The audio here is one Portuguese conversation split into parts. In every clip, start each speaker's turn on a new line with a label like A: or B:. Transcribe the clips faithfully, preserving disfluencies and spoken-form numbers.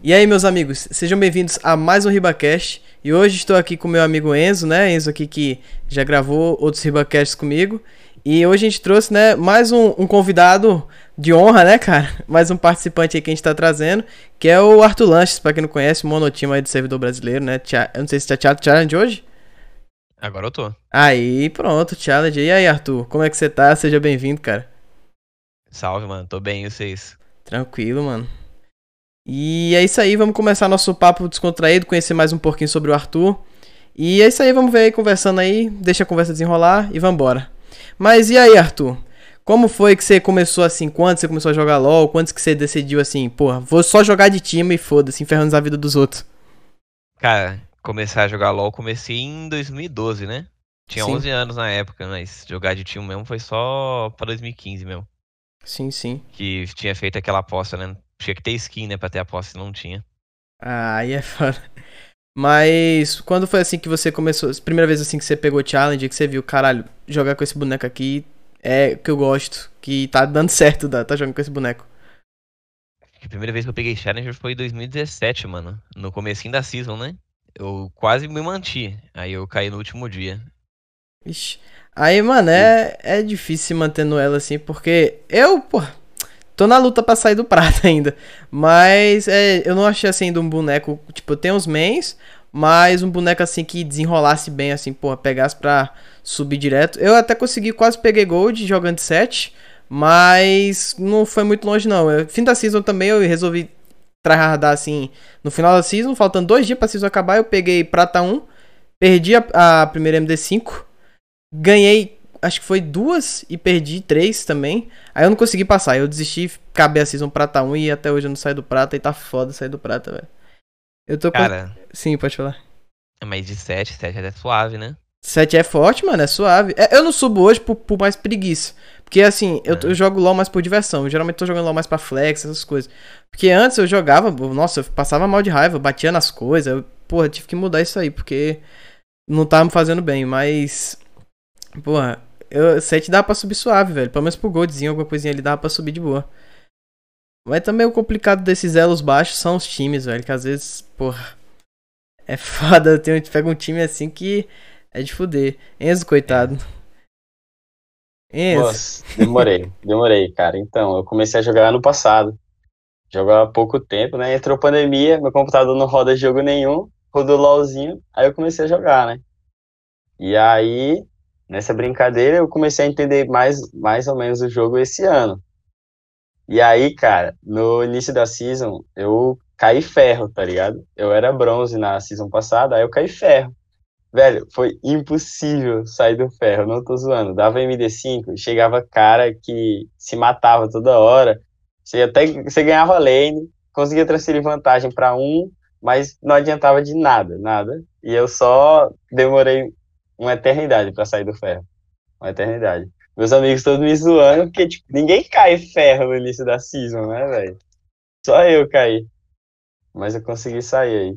A: E aí, meus amigos, sejam bem-vindos a mais um RibaCast. E hoje estou aqui com meu amigo Enzo, né? Enzo aqui que já gravou outros RibaCasts comigo. E hoje a gente trouxe, né, mais um, um convidado de honra, né, cara? Mais um participante aí que a gente tá trazendo, que é o Arthur Lanches, pra quem não conhece, o monotimo aí do servidor brasileiro, né? Eu não sei se tá chato challenge hoje.
B: Agora eu tô.
A: Aí, pronto, challenge. E aí, Arthur, como é que você tá? Seja bem-vindo, cara.
B: Salve, mano. Tô bem, e vocês?
A: Tranquilo, mano. E é isso aí, vamos começar nosso papo descontraído, conhecer mais um pouquinho sobre o Arthur. E é isso aí, vamos ver aí, conversando aí, deixa a conversa desenrolar e vambora. Mas e aí, Arthur? Como foi que você começou assim? Quando você começou a jogar LoL? Quando que você decidiu assim, porra, vou só jogar de time e foda-se, enferrando a vida dos outros?
B: Cara, começar a jogar LoL comecei em dois mil e doze, né? Tinha
A: Sim,
B: onze anos na época, mas jogar de time mesmo foi só pra dois mil e quinze mesmo.
A: sim, sim.
B: Que tinha feito aquela aposta, né? Tinha que ter skin, né, pra ter aposta e não tinha.
A: Ah, aí é foda. Mas quando foi assim que você começou, primeira vez assim que você pegou challenge, que você viu, caralho, jogar com esse boneco aqui é que eu gosto, que tá dando certo, tá, tá jogando com esse boneco.
B: A primeira vez que eu peguei Challenger foi em dois mil e dezessete, mano. No comecinho da season, né? Eu quase me manti. Aí eu caí no último dia.
A: Ixi. Aí, mano, é, é difícil se manter no elo assim, porque eu, pô, tô na luta pra sair do prata ainda. Mas é, eu não achei assim ainda um boneco. Tipo, tem uns mains, mas um boneco assim que desenrolasse bem, assim, pô, pegasse pra subir direto. Eu até consegui, quase peguei gold jogando de sete, mas não foi muito longe não. Eu, fim da season também eu resolvi tryhardar assim. No final da season, faltando dois dias pra season acabar, eu peguei prata um, perdi a, a primeira M D cinco. Ganhei, acho que foi duas e perdi três também. Aí eu não consegui passar, eu desisti, acabei a season prata um e até hoje eu não saio do prata e tá foda sair do prata, velho. Eu tô com...
B: Cara,
A: Sim, pode falar.
B: mas de sete, sete é suave, né?
A: Sete é forte, mano, é suave. É, eu não subo hoje por, por mais preguiça. Porque assim, eu, eu
B: É.
A: jogo LoL mais por diversão. Eu geralmente tô jogando LoL mais pra flex, essas coisas. Porque antes eu jogava, nossa, eu passava mal de raiva, batia nas coisas. Eu, porra, tive que mudar isso aí, porque não tava me fazendo bem, mas. Porra, eu, sete dá pra subir suave, velho. Pelo menos pro goldzinho, alguma coisinha ali dá pra subir de boa. Mas também o complicado desses elos baixos são os times, velho. Que às vezes, porra, é foda. Eu tenho, pega um time assim que é de fuder. Enzo,
B: É.
A: coitado. Enzo.
C: Moço, demorei, demorei, cara. Então, eu comecei a jogar ano passado. Jogar há pouco tempo, né? Entrou pandemia, meu computador não roda jogo nenhum, rodou LOLzinho, aí eu comecei a jogar, né? E aí, nessa brincadeira, eu comecei a entender mais, mais ou menos o jogo esse ano. E aí, cara, no início da season, eu caí ferro, tá ligado? Eu era bronze na season passada, aí eu caí ferro. Velho, foi impossível sair do ferro, não tô zoando. Dava M D cinco, chegava cara que se matava toda hora. Você até você ganhava lane, conseguia transferir vantagem para um, mas não adiantava de nada, nada. E eu só demorei uma eternidade para sair do ferro, uma eternidade. Meus amigos todos me zoando, porque tipo, ninguém cai ferro no início da season, né, velho? Só eu caí, mas eu consegui sair aí.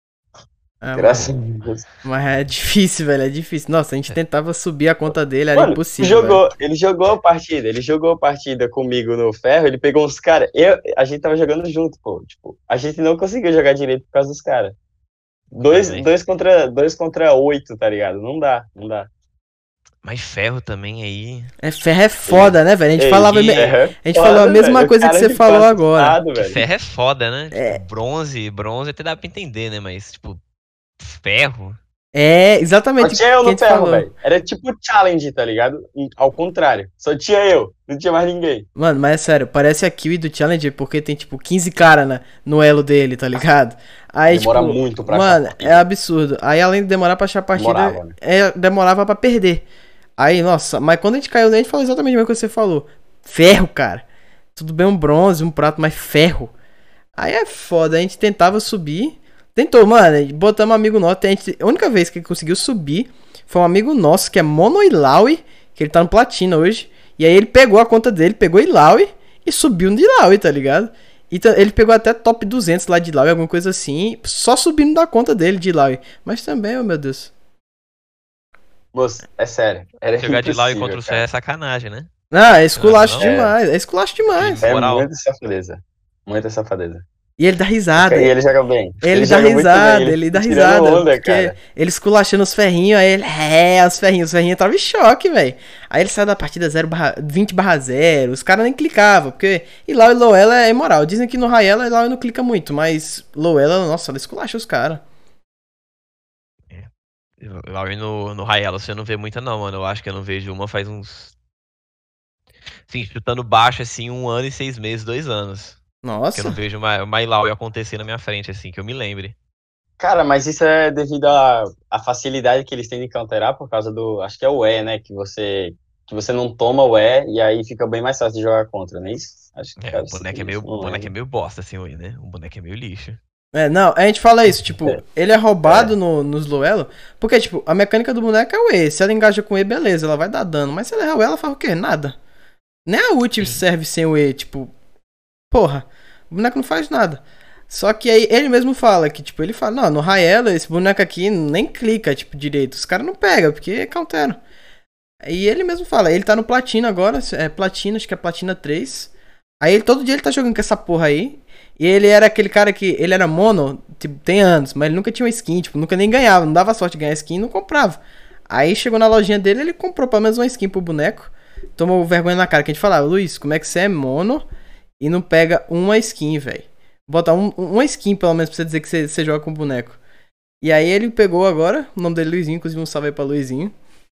A: Ah,
C: Graças
A: mano.
C: a Deus.
A: Mas é difícil, velho. É difícil. Nossa, a gente
B: É.
A: tentava subir a conta dele, era
C: Mano,
A: impossível, velho.
C: jogou, ele jogou a partida, ele jogou a partida comigo no ferro, ele pegou uns caras, eu, a gente tava jogando junto, pô, tipo, a gente não conseguiu jogar direito por causa dos caras. Dois,
B: Também.
C: dois contra, dois contra oito, tá ligado? Não dá, não dá.
B: Mas ferro também aí.
A: É, ferro é
C: Ele,
A: foda, né, velho? A gente
C: ei,
A: falava.
B: Que,
A: me-
C: ferro é
A: A gente falou a
C: foda,
A: mesma
C: velho, o
A: coisa que
C: cara
A: você
C: ficou
A: falou agora.
C: assustado,
B: que
C: velho.
B: ferro é foda, né? Tipo,
A: É,
B: bronze, bronze até dá pra entender, né? Mas, tipo, ferro.
A: é
C: Só
A: exatamente o
C: tinha eu
A: que a
C: no
A: gente
C: ferro,
A: falou.
C: velho. Era tipo challenge, tá ligado? E, ao contrário, só tinha eu, não tinha mais ninguém.
A: Mano, mas é sério, parece a kill do Challenger porque tem, tipo, quinze cara na, no elo dele, tá ligado? Aí,
C: Demora
A: tipo,
C: muito pra achar
A: mano, é
C: partida.
A: absurdo. Aí, além de demorar pra achar a partida,
C: Demorava, né?
A: é, demorava pra perder. Aí, nossa, mas quando a gente caiu nele, a gente falou exatamente a mesma coisa que você falou. Ferro, cara. Tudo bem um bronze, um prato, mas ferro. Aí é foda, a gente tentava subir. Tentou, mano, botamos um amigo nosso. A, gente, a única vez que ele conseguiu subir foi um amigo nosso que é Mono Ilaui, que ele tá no Platina hoje. E aí ele pegou a conta dele, pegou Ilaui e subiu no Ilaui, tá ligado? E ele pegou até top duzentos lá de Ilaui, alguma coisa assim, só subindo da conta dele de Ilaui. Mas também, oh meu Deus.
C: Moço, é sério, era
B: Jogar de Lau contra
C: impossível,
B: o Cé é
C: cara.
B: sacanagem, né?
A: Ah, é
B: Você não acha,
A: esculacho
B: não?
C: É,
A: demais, é esculacho
B: De
A: demais.
C: é
B: moral.
C: muita safadeza, muita safadeza.
A: E ele dá risada.
C: E ele joga bem.
A: Ele,
C: Ele
A: dá
C: joga muito
A: risada,
C: bem, ele
A: ele dá
C: tirando
A: risada.
C: onda,
A: porque
C: cara.
A: ele esculachando os ferrinhos, aí ele, é, os ferrinhos, os ferrinhos tava em choque, velho. Aí ele saiu da partida zero barra, vinte barra zero, os caras nem clicavam, porque Ilau e Loela é imoral. Dizem que no Raela Ilau não clica muito, mas Loela, nossa, ela esculacha os caras.
B: Lá no, no Raela você não vê muita não, mano. Eu acho que eu não vejo uma faz uns... Sim, chutando baixo, assim, um ano e seis meses, dois anos. Que eu não
A: Nossa.
B: vejo uma, uma Ilau acontecer na minha frente, assim, que eu me lembre.
C: Cara, mas isso é devido à, à facilidade que eles têm de counterar por causa do. Acho que é o E, né? Que você, que você não toma o E e aí fica bem mais fácil de jogar contra, não é isso? Acho que
B: É, o
C: deve ser
B: boneco é meio,
C: isso,
B: o
C: não
B: boneco é
C: lembro.
B: meio bosta, assim, hoje, né? O boneco é meio lixo.
A: É, não, a gente fala isso, tipo,
C: É,
A: ele é roubado
C: é.
A: no, nos Loelo, porque, tipo, a mecânica do boneco é o E. Se ela engaja com o E, beleza, ela vai dar dano. Mas se ela errar o E, ela faz o quê? Nada. Nem a ult
B: Sim.
A: serve sem o E, tipo, porra, o boneco não faz nada. Só que aí ele mesmo fala que, tipo, ele fala, não, no Raela esse boneco aqui nem clica, tipo, direito. Os caras não pegam, porque é countero. E ele mesmo fala, ele tá no Platina agora, é Platina, acho que é Platina três. Aí ele, todo dia ele tá jogando com essa porra aí. E ele era aquele cara que, ele era mono, tipo, tem anos, mas ele nunca tinha uma skin, tipo, nunca nem ganhava, não dava sorte de ganhar skin, não comprava. Aí chegou na lojinha dele, ele comprou pelo menos uma skin pro boneco. Tomou vergonha na cara, que a gente falava, Luiz, como é que você é mono e não pega uma skin, velho? Bota um, uma skin pelo menos pra você dizer que você, você joga com boneco. E aí ele pegou agora, o nome dele é Luizinho, inclusive um salve aí pra Luizinho.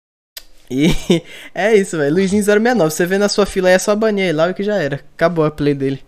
A: E é isso, velho, Luizinho zero sessenta e nove, você vê na sua fila aí é só banir lá e que já era. Acabou a play dele.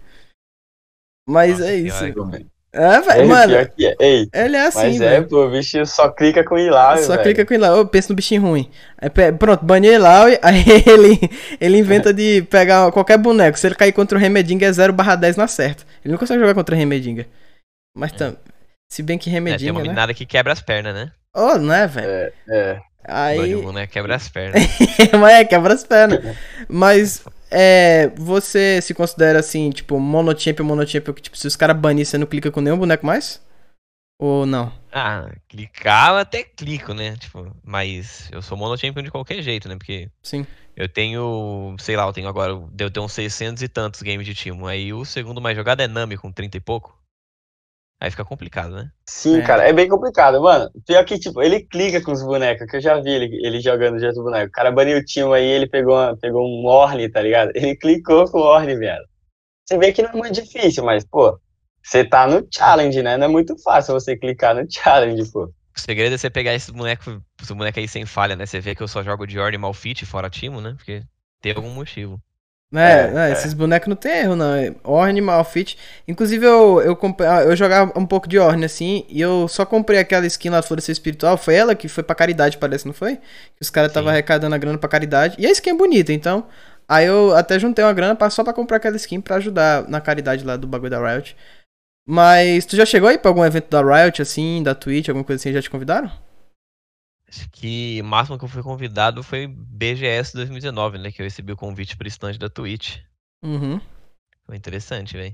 A: Mas
B: Nossa
A: é isso.
B: senhora.
A: É, velho,
C: É,
A: mano,
C: pior que é. Ei,
A: ele é assim,
C: mas é,
A: velho.
C: pô, o bicho só clica com Ilau,
A: Só clica
C: velho.
A: com ele lá, eu penso no bichinho ruim. Aí, pe- pronto, banei lá, aí ele, ele inventa de pegar qualquer boneco. Se ele cair contra o Remedinga é zero barra dez na certa. Ele não consegue jogar contra o Remedinga. Mas tam, se bem que
B: É, tem uma
A: Remedinga, né?
B: meninada que quebra as pernas, né?
A: Oh, não é, velho?
C: É, é.
B: Bane o
A: Aí.
B: boneco quebra as pernas.
A: Mas é, quebra as pernas. Mas, é. Você se considera assim, tipo, monochampion, monochampion, que tipo, se os caras banirem, você não clica com nenhum boneco mais? Ou não?
B: Ah, clicar eu até clico, né? Tipo, mas eu sou monochampion de qualquer jeito, né? Porque
A: Sim.
B: eu tenho, sei lá, eu tenho agora, eu tenho uns seiscentos e tantos games de Timo. Aí o segundo mais jogado é Nami com trinta e pouco. Aí fica complicado, né?
C: Sim,
A: É.
C: cara, é bem complicado, mano. Pior que, tipo, ele clica com os bonecos, que eu já vi ele, ele jogando de outro boneco. O cara baniu o time aí, ele pegou, uma- pegou um Ornn, tá ligado? Ele clicou com o Ornn, velho. Você vê que não é muito difícil, mas, pô, você tá no challenge, né? Não é muito fácil você clicar no challenge, pô.
B: O segredo é você pegar esse boneco, esse boneco aí sem falha, né? Você vê que eu só jogo de Ornn e Malfit fora Timo, né? Porque tem algum motivo.
A: É,
C: É,
A: é,
C: é.
A: esses bonecos não tem erro, não. É Ornn, Malfit. Inclusive, eu, eu, comprei, ah, eu jogava um pouco de Ornn, assim, e eu só comprei aquela skin lá do Florescer Espiritual. Foi ela que foi pra caridade, parece, não foi? Que os caras estavam
B: Sim.
A: arrecadando a grana pra caridade. E a skin é bonita, então. Aí eu até juntei uma grana pra, só pra comprar aquela skin pra ajudar na caridade lá do bagulho da Riot. Mas tu já chegou aí pra algum evento da Riot, assim, da Twitch, alguma coisa assim, já te convidaram?
B: Acho que o máximo que eu fui convidado foi B G S dois mil e dezenove, né? Que eu recebi o convite pro stand da Twitch.
A: Uhum.
B: Foi interessante, velho.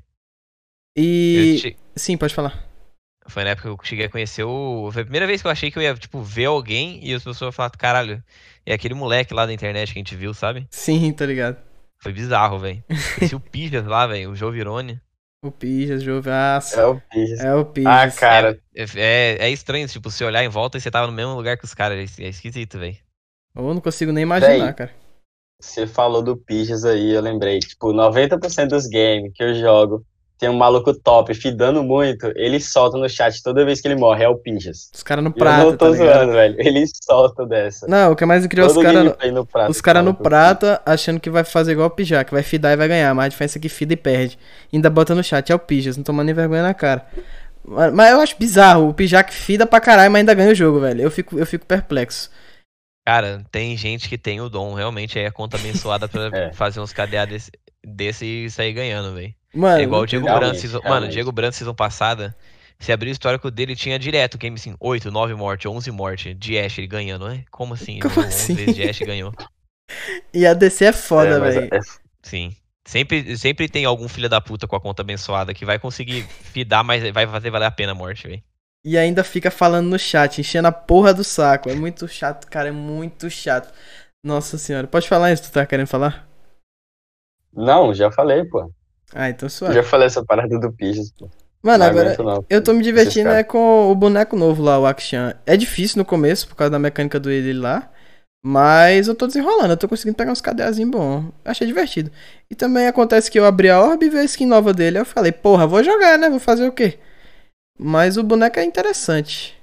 B: Eu
A: E.
B: che...
A: Sim, pode falar.
B: Foi na época que eu cheguei a conhecer o. Foi a primeira vez que eu achei que eu ia, tipo, ver alguém e as pessoas falaram, caralho, é aquele moleque lá da internet que a gente viu, sabe?
A: Sim, tá ligado.
B: Foi bizarro, velho. Conheci o Pijas lá, velho, o Jovirone.
A: O Pijas, Jovaço.
C: É o Pires.
A: É o
C: Ah,
A: Pijas.
B: É,
C: cara,
B: é, é, é estranho, tipo, se olhar em volta e você tava no mesmo lugar que os caras. É esquisito, velho.
A: Eu não consigo nem imaginar,
C: véi,
A: cara.
C: você falou do Pires aí, eu lembrei. Tipo, noventa por cento dos games que eu jogo, tem um maluco top, fidando muito, ele solta no chat toda vez que ele morre, é o Pires.
A: Os caras no
C: E eu não
A: prata, tá
C: tô
A: ligado?
C: zoando, velho. Ele solta dessa.
A: Não, o que é mais incrível é os
C: Todo
A: caras.
C: gameplay no prato.
A: Os caras no
C: maluco
A: prata achando que vai fazer igual o Pijá, que vai fidar e vai ganhar. Mas a diferença é que fida e perde. Ainda bota no chat, é o Pijas, não tomando nem vergonha na cara. Mas mas eu acho bizarro, o Pijá que fida pra caralho, mas ainda ganha o jogo, velho. Eu fico, eu fico perplexo.
B: Cara, tem gente que tem o dom, realmente, aí a conta abençoada pra
C: É.
B: fazer uns K D A desse, desse e sair ganhando, velho.
A: Mano,
B: É igual
A: não
B: o Diego
A: tem-
B: Branco,
C: Realmente,
B: season... Mano, o
C: realmente.
B: Diego Branco, season passada, se abrir o histórico dele, tinha direto game assim, oito, nove mortes, onze mortes de Ashe ele ganhando, né? Como assim? Ele
A: Como
B: jogou
A: assim?
B: onze vezes de Ashe e ganhou.
A: E a D C é
C: É,
A: foda,
C: mas
A: velho.
C: é,
B: Sim. Sempre, sempre tem algum filho da puta com a conta abençoada que vai conseguir fidar, mas vai fazer valer a pena a morte, velho.
A: E ainda fica falando no chat, enchendo a porra do saco. É muito chato, cara, é muito chato. Nossa senhora. Pode falar isso, tu tá querendo falar?
C: Não, já falei, pô.
A: Ah, então
C: Já
A: suave.
C: falei essa parada do Pires, pô.
A: Mano,
C: Não
A: agora
C: aguento, não.
A: eu tô me
C: Esses
A: divertindo é
C: caras.
A: com o boneco novo lá, o Akshan. É difícil no começo, por causa da mecânica do ele lá. Mas eu tô desenrolando, eu tô conseguindo pegar uns KDAzinhos bons. Achei divertido. E também acontece que eu abri a orb e vi a skin nova dele. Aí eu falei, porra, vou jogar, né? Vou fazer o quê? Mas o boneco é interessante.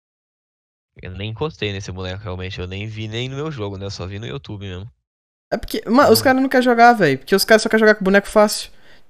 B: Eu nem encostei nesse boneco, realmente. Eu nem vi nem no meu jogo, né? Eu só vi no YouTube mesmo.
A: É porque, mano, os
B: Hum.
A: caras não querem jogar, velho. Porque os caras só querem jogar com boneco fácil.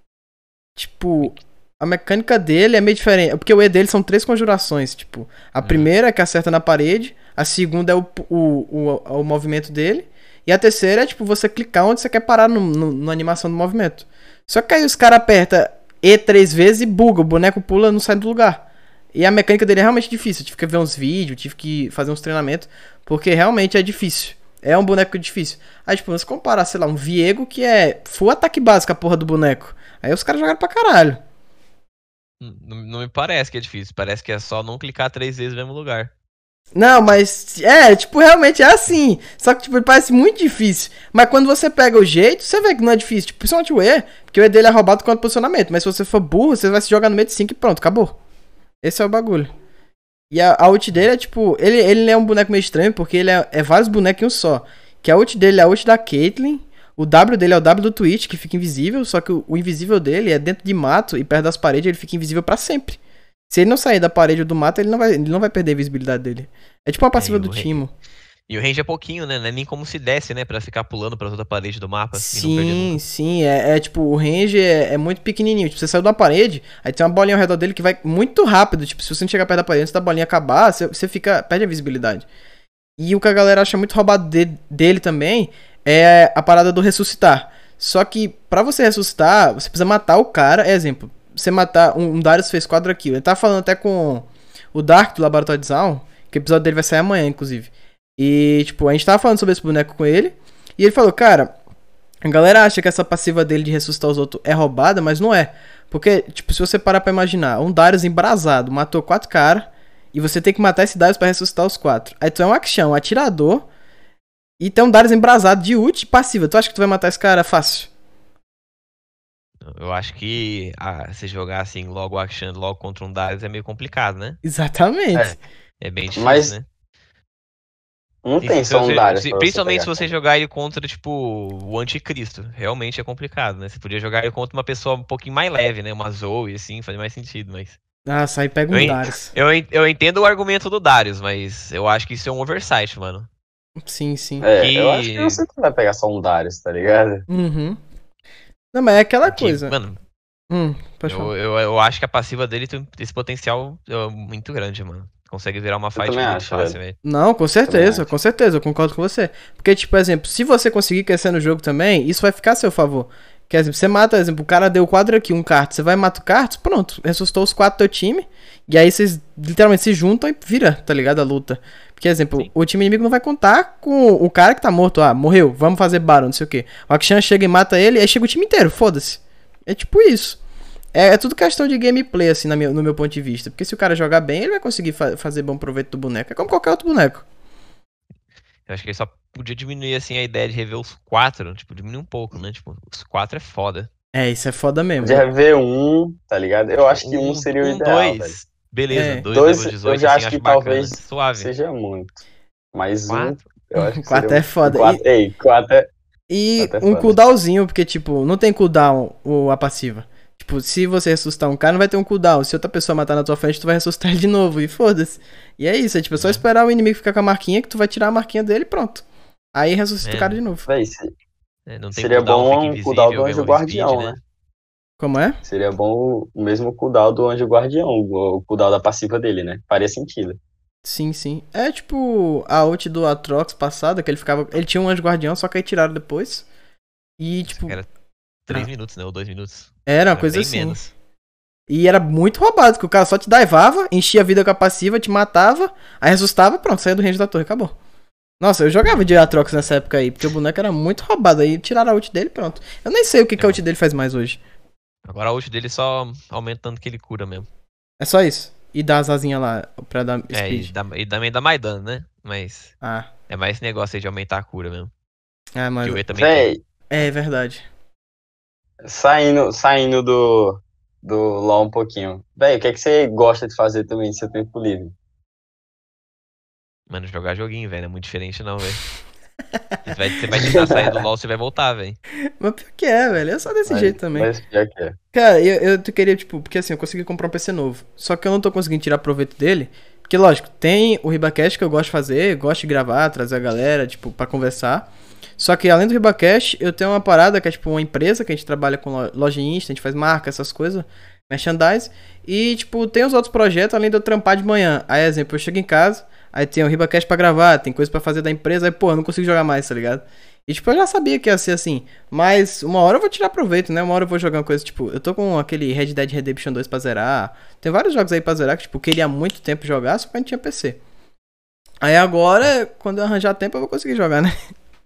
A: Tipo, a mecânica dele é meio diferente. Porque o E dele são três conjurações. Tipo, a
B: Uhum.
A: primeira é que acerta na parede. A segunda é o, o, o, o movimento dele. E a terceira é, tipo, você clicar onde você quer parar no, no, na animação do movimento. Só que aí os caras apertam E três vezes e buga. O boneco pula e não sai do lugar. E a mecânica dele é realmente difícil. Eu tive que ver uns vídeos, tive que fazer uns treinamentos. Porque realmente é difícil. É um boneco difícil. Aí, tipo, você comparar, sei lá, um Viego que é full ataque básico, a porra do boneco. Aí os caras jogaram pra caralho.
B: Não, não me parece que é difícil. Parece que é só não clicar três vezes no mesmo lugar.
A: Não, mas é, tipo, realmente é assim. Só que, tipo, ele parece muito difícil. Mas quando você pega o jeito, você vê que não é difícil. Tipo, principalmente o E, porque o E dele é roubado quanto posicionamento. Mas se você for burro, você vai se jogar no meio de cinco e pronto, acabou. Esse é o bagulho. E a, a ult dele é tipo. Ele, ele é um boneco meio estranho, porque ele é, é vários bonecos em um só. Que a ult dele é a ult da Caitlyn. O W dele é o W do Twitch, que fica invisível. Só que o, o invisível dele é dentro de mato e perto das paredes ele fica invisível pra sempre. Se ele não sair da parede ou do mato, ele não vai, ele não vai perder a visibilidade dele. É tipo uma passiva
B: É, e
A: do
B: o, range,
A: Timo.
B: e o range é pouquinho, né? Não é nem como se desce, né? Pra ficar pulando pra outra parede do mapa e não perder
A: Sim,
B: nunca.
A: sim, é, é tipo, o range é, é muito pequenininho. Tipo, você saiu da parede, aí tem uma bolinha ao redor dele que vai muito rápido. Tipo, se você não chegar perto da parede, antes da bolinha acabar, você, você fica, perde a visibilidade. E o que a galera acha muito roubado de, dele também é a parada do ressuscitar. Só que pra você ressuscitar, você precisa matar o cara. Exemplo, você matar. Um, um Darius fez quatro kills. Ele tá falando até com o Dark do Laboratório de Zaun, que o episódio dele vai sair amanhã, inclusive. E, tipo, a gente tava falando sobre esse boneco com ele. E ele falou, cara, a galera acha que essa passiva dele de ressuscitar os outros é roubada, mas não é. Porque, tipo, se você parar pra imaginar, um Darius embrasado matou quatro caras. E você tem que matar esse Darius pra ressuscitar os quatro. Aí tu é um Akshan, um atirador. E tem um Darius embrasado de ult e passiva. Tu acha que tu vai matar esse cara fácil?
B: Eu acho que ah, se jogar assim logo o Akshan logo contra um Darius é meio complicado, né?
A: Exatamente.
B: É bem difícil,
C: Mas
B: né?
C: não
B: Sim,
C: tem
B: sim, se
C: só um
B: você-
C: Darius
B: se-
C: pra você
B: principalmente se
C: pegar.
B: você jogar ele contra, tipo, o anticristo. Realmente é complicado, né? Você podia jogar ele contra uma pessoa um pouquinho mais leve, né? Uma Zoe, assim, faz mais sentido, mas...
A: Ah, sai e pega
B: Eu,
A: um
B: en-
A: Darius.
B: eu, en- eu entendo o argumento do Darius, mas eu acho que isso é um oversight, mano.
A: Sim, sim.
C: É, eu acho que
B: Que...
C: você que vai pegar só um Darius, tá ligado?
A: Uhum. Não, mas é aquela
B: que,
A: coisa.
B: mano,
A: Hum, pode
B: eu,
A: falar.
B: eu, eu acho que a passiva dele tem esse potencial é, muito grande, mano. Consegue virar uma
C: Eu
B: fight
C: também
B: muito
C: acho,
B: fácil,
C: velho.
B: velho.
A: Não, com
C: Também
A: certeza,
C: acho.
A: com certeza, eu concordo com você. Porque, tipo, por exemplo, se você conseguir crescer no jogo também, isso vai ficar a seu favor. Quer dizer, você mata, por exemplo, o cara deu quadro aqui, um Karthus, você vai matar o Karthus, pronto, ressuscitou os quatro do teu time, e aí vocês literalmente se juntam e vira, tá ligado, a luta. Porque, exemplo,
B: Sim.
A: o time inimigo não vai contar com o cara que tá morto, ah, morreu, vamos fazer Baron, não sei o que. O Akshan chega e mata ele, aí chega o time inteiro, foda-se. É tipo isso. É, é tudo questão de gameplay, assim, na minha, no meu ponto de vista. Porque se o cara jogar bem, ele vai conseguir fa fazer bom proveito do boneco. É como qualquer outro boneco.
B: Eu acho que ele só podia diminuir, assim, a ideia de rever os quatro. Tipo, diminuir um pouco, né? Tipo, os quatro é foda.
A: É, isso é foda mesmo.
C: Podia ver um, tá ligado? Eu acho que um
B: Um,
C: seria o
B: um
C: ideal, velho.
B: dois. Beleza,
A: É.
B: dois
C: Dois,
B: level
C: eu
B: dezoito,
C: já
B: assim,
C: acho que
B: acho bacana.
C: talvez
B: Suave.
C: seja muito. Mas um,
B: Quatro.
C: eu acho que
A: quatro
C: seria
A: é foda.
C: um. Quatro,
A: E,
C: ei, quatro é,
A: e
C: quatro é
A: um
C: foda.
A: cooldownzinho, porque, tipo, não tem cooldown o, a passiva. Tipo, se você ressuscitar um cara, não vai ter um cooldown. Se outra pessoa matar na tua frente, tu vai ressuscitar ele de novo. E foda-se. E é isso, é tipo, é só
B: Uhum.
A: esperar o inimigo ficar com a marquinha, que tu vai tirar a marquinha dele e pronto. Aí ressuscita
B: É,
A: o cara de novo.
C: Véi, se-
B: É, não tem
C: seria
B: cooldown, fica
C: bom um cooldown do
B: invisível,
C: Anjo
B: ganha speed,
C: Guardião,
B: né?
C: né?
A: Como é?
C: Seria bom o mesmo cooldown do Anjo Guardião, o o cooldown da passiva dele, né? Faria sentido.
A: Sim, sim. É tipo a ult do Atrox passada, que ele ficava. Ele tinha um anjo guardião, só que aí tiraram depois. E,
B: Isso
A: tipo.
B: que era três
A: ah.
B: minutos, né? Ou dois minutos.
A: Era uma
B: Era
A: coisa
B: bem
A: assim.
B: menos.
A: E era muito roubado, que o cara só te daivava, enchia a vida com a passiva, te matava, aí ressuscitava, pronto, saía do range da torre, acabou. Nossa, eu jogava de Atrox nessa época aí, porque o boneco era muito roubado, aí tiraram a ult dele, pronto. Eu nem sei o que, que a ult dele faz mais hoje.
B: Agora a ult dele só aumenta tanto que ele cura mesmo.
A: É só isso. E dá as asinhas lá pra dar
B: É, e,
A: speed.
B: dá, e também dá mais dano, né? Mas
A: Ah,
B: é mais esse negócio aí de aumentar a cura mesmo.
A: é, mas.
B: Que o E também tem.
C: Véi,
A: É verdade.
C: saindo, saindo do, do LoL um pouquinho. Véi, o que é que você gosta de fazer também no seu tempo livre?
B: Mano, jogar joguinho, velho, não é muito diferente não, velho. Você vai, você vai tentar sair do LoL, você vai voltar, velho.
A: Mas pior que é, velho. Eu sou desse
C: Mas,
A: jeito também.
C: mas já que é.
A: Cara, eu, eu queria, tipo, porque assim, eu consegui comprar um P C novo. Só que eu não tô conseguindo tirar proveito dele. Porque, lógico, tem o RibaCast que eu gosto de fazer, gosto de gravar, trazer a galera, tipo, pra conversar. Só que além do RibaCast, eu tenho uma parada que é, tipo, uma empresa que a gente trabalha com lo- loja Insta, a gente faz marca, essas coisas, merchandise. E, tipo, tem os outros projetos além de eu trampar de manhã. Aí, exemplo, eu chego em casa, aí tem o RibaCast pra gravar, tem coisa pra fazer da empresa, aí, pô, eu não consigo jogar mais, tá ligado? E, tipo, eu já sabia que ia ser assim. Mas uma hora eu vou tirar proveito, né? Uma hora eu vou jogar uma coisa, tipo, eu tô com aquele Red Dead Redemption dois pra zerar. Tem vários jogos aí pra zerar que, tipo, eu queria há muito tempo jogar, só que a gente tinha P C. Aí agora, quando eu arranjar tempo, eu vou conseguir jogar, né?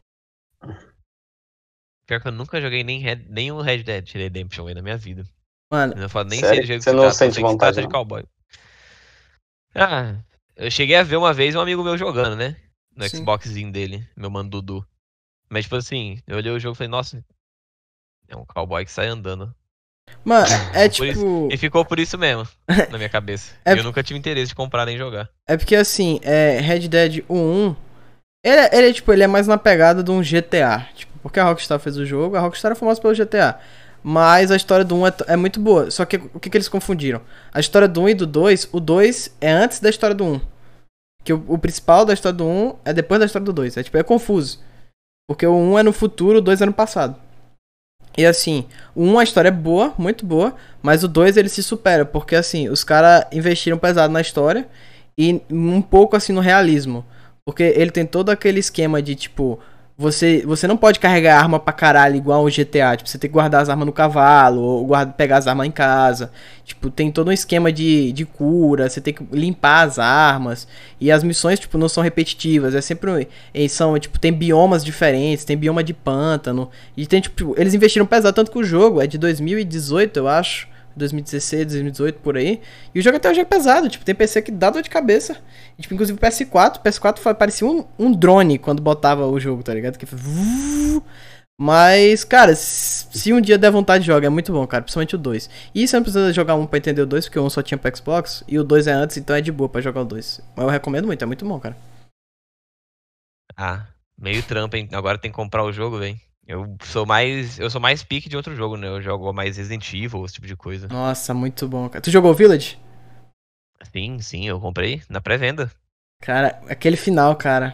B: Pior que eu nunca joguei nem, Red, nem o Red Dead Redemption aí na minha vida.
A: Mano,
B: Eu não falo nem sei do
C: Sério?
B: jogo que
C: Você
B: se
C: não
B: trata, só
C: sente
B: sei que se trata
C: vontade,
B: de
C: não?
B: cowboy. Ah, eu cheguei a ver uma vez um amigo meu jogando, né? No
A: sim.
B: Xboxzinho dele, meu mano Dudu. Mas, tipo assim, eu olhei o jogo e falei, nossa, é um cowboy que sai andando.
A: Mano, é
B: Ficou por isso,
A: tipo.
B: e ficou por isso mesmo, na minha cabeça.
A: É,
B: E eu nunca tive interesse de comprar nem jogar.
A: é porque assim, é, Red Dead um. Ele, é- ele, é, tipo, ele é mais na pegada de um G T A. Tipo, porque a Rockstar fez o jogo, a Rockstar é famosa pelo G T A. Mas a história do um é, t- é muito boa. Só que o que, que eles confundiram? A história do um e do dois, o dois é antes da história do um. Que o, o principal da história do um é depois da história do dois. É tipo, é confuso. Porque o um é no futuro, o dois é no passado. E assim, o um a história é boa, muito boa, mas o dois ele se supera, porque assim, os caras investiram pesado na história e um pouco assim no realismo. Porque ele tem todo aquele esquema de tipo, você, você não pode carregar arma pra caralho igual o G T A, tipo, você tem que guardar as armas no cavalo, ou guarda, pegar as armas em casa. Tipo, tem todo um esquema de, de cura, você tem que limpar as armas. E as missões, tipo, não são repetitivas, é sempre. Eles são, tipo, tem biomas diferentes, tem bioma de pântano. E tem, tipo, eles investiram pesado, tanto que o jogo é de dois mil e dezoito, eu acho. dois mil e dezesseis, dois mil e dezoito, por aí. E o jogo até hoje é pesado, tipo, tem P C que dá dor de cabeça. E, tipo, inclusive o P S quatro, o P S quatro foi- parecia um, um drone quando botava o jogo, tá ligado? Que foi... Mas, cara, se um dia der vontade de jogar, é muito bom, cara. Principalmente o dois. E você não precisa jogar um pra entender o dois, porque o um só tinha pro Xbox. E o dois é antes, então é de boa pra jogar o dois. Mas eu recomendo muito, é muito bom, cara.
B: Ah, meio trampo, hein? Agora tem que comprar o jogo, velho. Eu sou mais. Eu sou mais pique de outro jogo, né? Eu jogo mais Resident Evil, esse tipo de coisa.
A: Nossa, muito bom, cara. Tu jogou o Village?
B: Sim, sim, eu comprei na pré-venda.
A: Cara, aquele final, cara.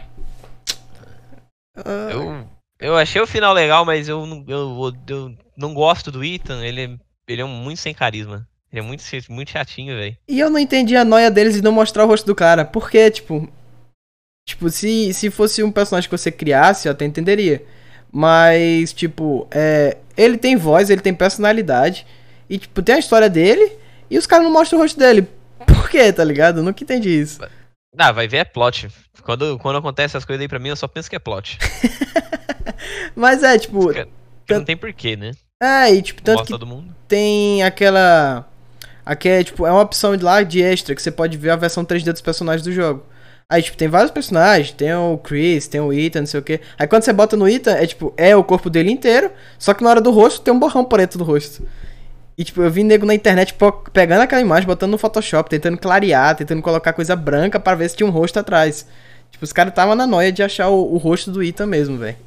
A: Ah,
B: Eu, eu achei o final legal, mas eu, não- eu, eu não gosto do Ethan. Ele, é- ele é um muito sem carisma. Ele é muito, ch- muito chatinho, velho.
A: e eu não entendi a noia deles de não mostrar o rosto do cara. Por quê? Tipo, tipo se, se fosse um personagem que você criasse, eu até entenderia. Mas, tipo, é, ele tem voz, ele tem personalidade. E, tipo, tem a história dele. E os caras não mostram o rosto dele. Por quê, tá ligado? Eu nunca entendi isso.
B: Ah, vai ver é plot. Quando, quando acontece essas coisas aí pra mim, eu só penso que é plot.
A: Mas é, tipo.
B: Porque porque não
A: Tanto,
B: tem porquê, né?
A: é, e tipo, tanto
B: Mostra
A: que
B: todo mundo.
A: tem aquela. Aqui é, tipo, é uma opção de lá de extra que você pode ver a versão três D dos personagens do jogo. Aí, tipo, tem vários personagens, tem o Chris, tem o Ethan, não sei o que. Aí quando você bota no Ethan, é tipo, é o corpo dele inteiro, só que na hora do rosto tem um borrão preto do rosto. E tipo, eu vi nego na internet pô, pegando aquela imagem, botando no Photoshop, tentando clarear, tentando colocar coisa branca pra ver se tinha um rosto atrás. Tipo, os caras estavam na noia de achar o, o rosto do Ethan mesmo, velho.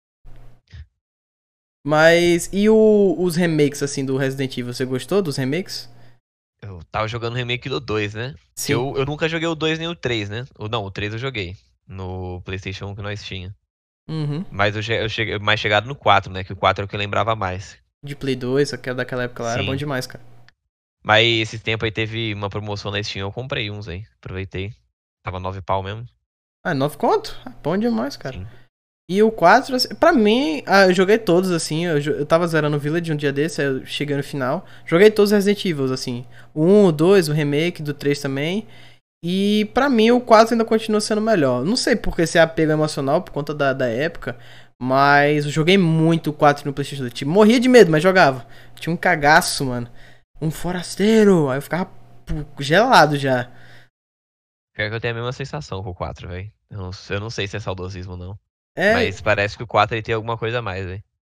A: Mas, e o- os remakes, assim, do Resident Evil? Você gostou dos remakes?
B: Eu tava jogando o remake do dois, né? Que
A: Sim.
B: eu, eu nunca joguei o dois nem o três, né? O, não, o três eu joguei. No PlayStation um que nós tinha.
A: Uhum.
B: Mas eu, che- eu cheguei mais chegado no quatro, né? Que o quatro é o que eu lembrava mais.
A: De Play dois, aquela daquela época lá, era bom
B: Sim.
A: demais, cara.
B: Mas esse tempo aí teve uma promoção na Steam, eu comprei uns aí. Aproveitei. Tava nove pau mesmo.
A: Ah, nove conto? Ah, bom demais, cara.
B: Sim.
A: E o quatro, assim, pra mim, ah, eu joguei todos, assim. Eu, jo- eu tava zerando o Village um dia desse, aí eu cheguei no final. Joguei todos os Resident Evil, assim. O um, o dois, o remake do três também. E pra mim o quatro ainda continua sendo melhor. Não sei porque se é apego emocional por conta da, da época. Mas eu joguei muito o quatro no PlayStation dois. Tipo, morria de medo, mas jogava. Tinha um cagaço, mano. Um forasteiro. Aí eu ficava pô, gelado já.
B: Pior que eu tenho a mesma sensação com o quatro, velho. Eu não, eu não sei se é saudosismo, não.
A: É,
B: Mas parece que o quatro aí tem alguma coisa a mais, velho.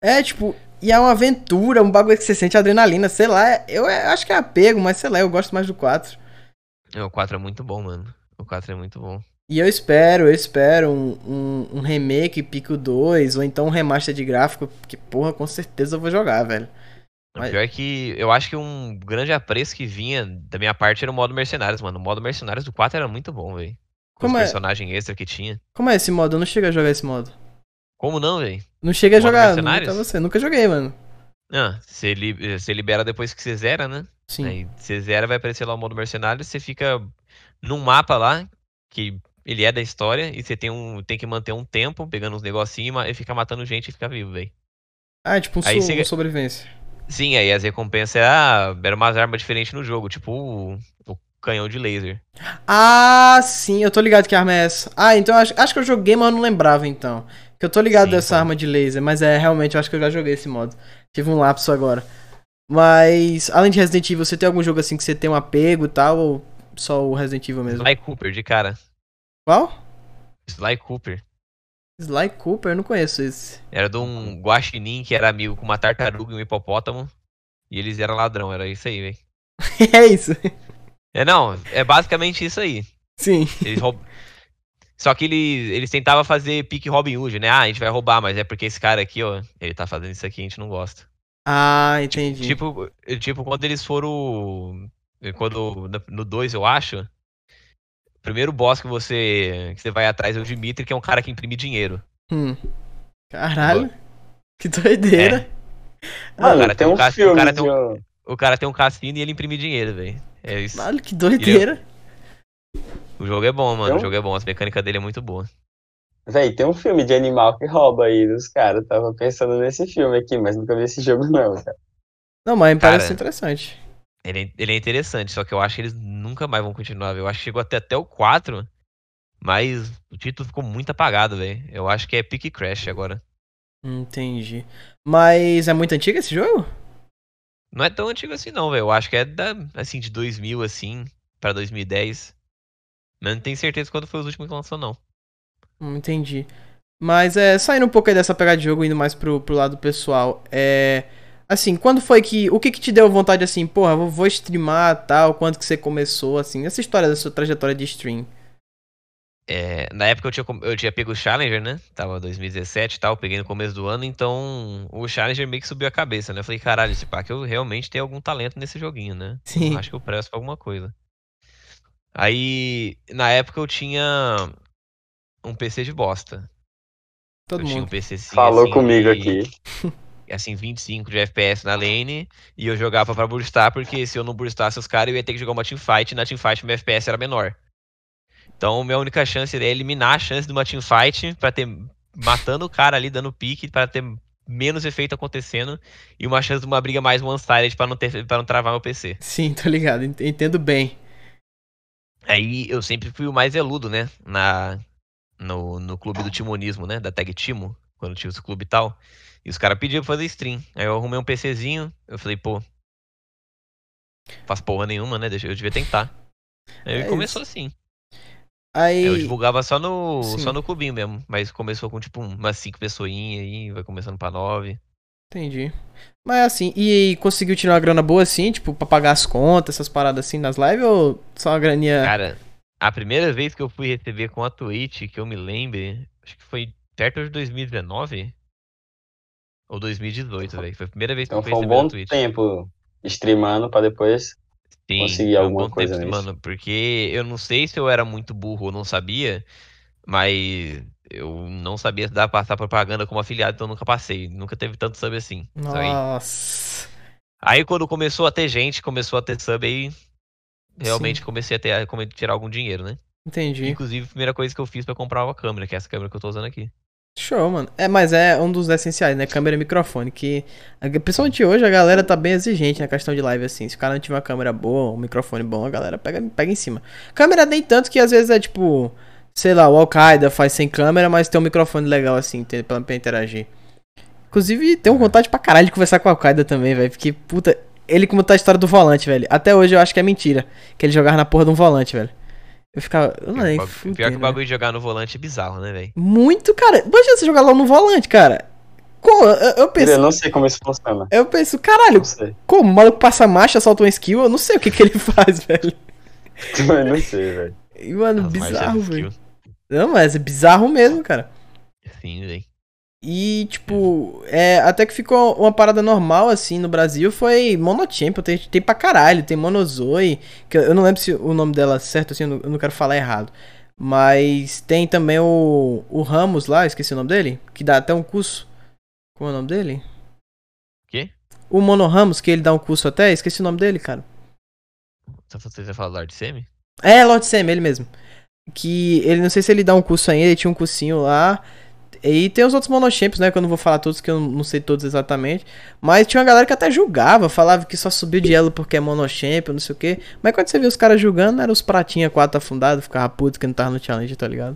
A: É, tipo, e é uma aventura, um bagulho que você sente adrenalina, sei lá. Eu é- acho que é apego, mas sei lá, eu gosto mais do quatro.
B: É, o quatro é muito bom, mano. O quatro é muito bom.
A: E eu espero, eu espero um, um, um remake Pico dois, ou então um remaster de gráfico, que porra, com certeza eu vou jogar, velho.
B: O
A: Mas,
B: pior é que eu acho que um grande apreço que vinha da minha parte era o modo Mercenários, mano. O modo Mercenários do quatro era muito bom, velho. Com os
A: como é,
B: personagens extra que tinha.
A: como é esse modo? Eu não cheguei a jogar esse modo.
B: Como não, velho?
A: Não cheguei a
B: Modo
A: jogar, não tá
B: Mercenários?
A: você, nunca joguei, mano.
B: Ah, você, li você libera depois que você zera, né?
A: Sim.
B: Aí você zera, vai aparecer lá o modo Mercenários, você fica num mapa lá, que ele é da história, e você tem, um, tem que manter um tempo pegando uns negocinhos e ma- e ficar matando gente e ficar vivo, velho.
A: Ah, é tipo um,
B: Aí
A: so- um
B: você.
A: sobrevivência.
B: Sim, aí as recompensas era, era umas armas diferentes no jogo, tipo o, o canhão de laser.
A: Ah, sim, eu tô ligado que arma é essa. Ah, então acho, acho que eu joguei, mas eu não lembrava então. Que eu tô ligado
B: Sim,
A: dessa
B: pô.
A: arma de laser, mas é, realmente, eu acho que eu já joguei esse modo. Tive um lapso agora. Mas, além de Resident Evil, você tem algum jogo assim que você tem um apego e tal, ou só o Resident Evil mesmo?
B: Sly Cooper, de cara.
A: Qual?
B: Sly Cooper.
A: Sly Cooper, eu não conheço esse.
B: Era de um guaxinim que era amigo com uma tartaruga e um hipopótamo. E eles eram ladrão, era isso aí, velho.
A: É isso.
B: É, não, é basicamente isso aí.
A: Sim.
B: Eles roub... Só que eles, eles tentavam fazer pique Robin Hood, né? Ah, a gente vai roubar, mas é porque esse cara aqui, ó, ele tá fazendo isso aqui, a gente não gosta.
A: Ah,
B: Tipo,
A: entendi.
B: tipo, tipo quando eles foram. Quando, no dois eu acho. O primeiro boss que você, que você vai atrás é o Dimitri, que é um cara que imprime dinheiro.
A: Hum.
B: Sacou?
A: Caralho, que doideira.
B: É. O
C: Mano,
B: cara tem
C: tem
B: um,
C: um
B: ca- o
C: filme
B: cara tem
C: de
B: um,
C: um.
B: o cara tem um cassino e ele imprime dinheiro, velho. É isso.
A: Caralho, que
B: Ele é-
A: doideira.
B: o jogo é bom,
C: Tem
B: mano. O
C: um,
B: jogo é bom. As mecânicas dele é muito boa.
C: véi, tem um filme de animal que rouba aí dos caras. Tava pensando nesse filme aqui, mas nunca vi esse jogo, não, cara.
A: Não, mas me parece
B: Cara,
A: interessante.
B: ele é, ele é interessante, só que eu acho que eles nunca mais vão continuar, velho. Eu acho que chegou até, até o quatro, mas o título ficou muito apagado, velho. Eu acho que é Pique Crash agora.
A: Entendi. Mas é muito antigo esse jogo?
B: Não é tão antigo assim, não, velho. Eu acho que é da, assim, de dois mil, assim, pra dois mil e dez. Mas não tenho certeza quando foi os últimos que lançou, não.
A: Hum, entendi. Mas é, saindo um pouco aí dessa pegada de jogo, indo mais pro, pro lado pessoal, é. Assim, quando foi que. O que que te deu vontade assim, porra, vou, vou streamar tal? Quando que você começou, assim? Essa história da sua trajetória de stream.
B: É, na época eu tinha, com- eu tinha pego o Challenger, né? Tava dois mil e dezessete e tal, peguei no começo do ano, então o Challenger meio que subiu a cabeça, né? Eu falei, caralho, esse pá que eu realmente tenho algum talento nesse joguinho, né? Eu
A: Sim,
B: acho que eu presto pra alguma coisa. Aí, na época eu tinha um P C de bosta.
A: todo
B: Eu tinha um
A: mundo.
B: PCzinho
C: Falou
B: assim
C: comigo
B: de,
C: aqui.
B: assim, vinte e cinco de F P S na lane, e eu jogava pra burstar, porque se eu não burstasse os caras, eu ia ter que jogar uma teamfight, e na teamfight meu F P S era menor. Então, minha única chance é eliminar a chance de uma teamfight pra ter matando o cara ali, dando pique, pra ter menos efeito acontecendo e uma chance de uma briga mais one-sided pra não ter para não travar meu P C.
A: Sim, tô ligado, ent- entendo bem.
B: Aí eu sempre fui o mais veludo, né, na no, no clube do timonismo, né, da Tag Timo, quando tinha os clube e tal. E os caras pediam pra fazer stream. Aí eu arrumei um PCzinho, eu falei, pô, faz porra nenhuma, né? Deixa eu devia tentar. Aí
A: É
B: começou
A: isso.
B: assim. Aí eu
A: Aí.
B: divulgava só no, só
A: Sim,
B: no clubinho mesmo. Mas começou com tipo umas cinco pessoinhas aí, vai começando pra nove.
A: entendi. Mas assim, e conseguiu tirar uma grana boa assim, tipo, pra pagar as contas, essas paradas assim nas lives ou só uma graninha.
B: Cara, a primeira vez que eu fui receber com a Twitch, que eu me lembre, acho que foi perto de dois mil e dezenove ou dois mil e dezoito, velho. Foi a primeira vez que eu
C: Então
B: fui
C: foi um
B: receber da
C: bom
B: Twitch.
C: tempo streamando pra depois
B: Sim,
C: conseguir
B: foi um
C: alguma
B: bom tempo
C: coisa nisso.
B: streamando, porque eu não sei se eu era muito burro ou não sabia, mas eu não sabia dar passar propaganda como afiliado, então eu nunca passei. Nunca teve tanto sub assim, sabe?
A: Nossa.
B: Aí quando começou a ter gente, começou a ter sub aí,
A: Sim,
B: realmente comecei a ter a come- tirar algum dinheiro, né?
A: entendi.
B: Inclusive, a primeira coisa que eu fiz foi comprar uma câmera, que é essa câmera que eu tô usando aqui.
A: Show, mano. É, mas é um dos essenciais, né? Câmera e microfone. Que,
B: Sim.
A: principalmente hoje, a galera tá bem exigente na questão de live, assim. Se o cara não tiver uma câmera boa, um microfone bom, a galera pega, pega em cima. Câmera nem tanto que às vezes é tipo, sei lá, o Al-Qaeda faz sem câmera, mas tem um microfone legal, assim, tem- pra, pra interagir. Inclusive, tenho vontade pra caralho de conversar com o Al-Qaeda também, velho. Porque, puta, ele contou a história do volante, velho. Até hoje eu acho que é mentira. Que ele jogava na porra de um volante, velho. Eu ficava. Eu não
B: Pior que, o
A: nem
B: bagu- pior que o
A: fudendo, velho.
B: bagulho de jogar no volante é bizarro, né, velho?
A: Muito, cara. Imagina você jogar lá no volante, cara. Como? Eu, eu
C: Eu
A: penso,
C: não sei como isso funciona.
A: eu penso, caralho,
C: Não sei.
A: como? O maluco passa marcha, solta uma skill, eu não sei o que que ele faz, velho.
C: Também não sei, velho.
A: E, mano,
B: As marchas
A: bizarro,
B: de skill.
A: velho. Não, mas é bizarro mesmo, cara.
B: Sim, velho.
A: E, tipo, é, até que ficou uma parada normal, assim, no Brasil, foi Monochampion, tem, tem pra caralho, tem Monozoe, que eu eu não lembro se o nome dela é certo, assim, eu não, eu não quero falar errado. Mas tem também o, o Ramos lá, esqueci o nome dele, que dá até um curso. Como é o nome dele?
B: Quê?
A: O Mono Ramos, que ele dá um curso até, esqueci o nome dele, cara.
B: Só você vai falar do Lord Semi?
A: É, Lord Sam, ele mesmo. Que ele, não sei se ele dá um curso ainda, ele tinha um cursinho lá. E tem os outros monochamps, né? Que eu não vou falar todos, que eu não sei todos exatamente. Mas tinha uma galera que até julgava, falava que só subiu de elo porque é monochamp, não sei o quê. Mas quando você vê os caras julgando, eram os pratinha quatro afundados, ficava puto que não tava no challenge, tá ligado?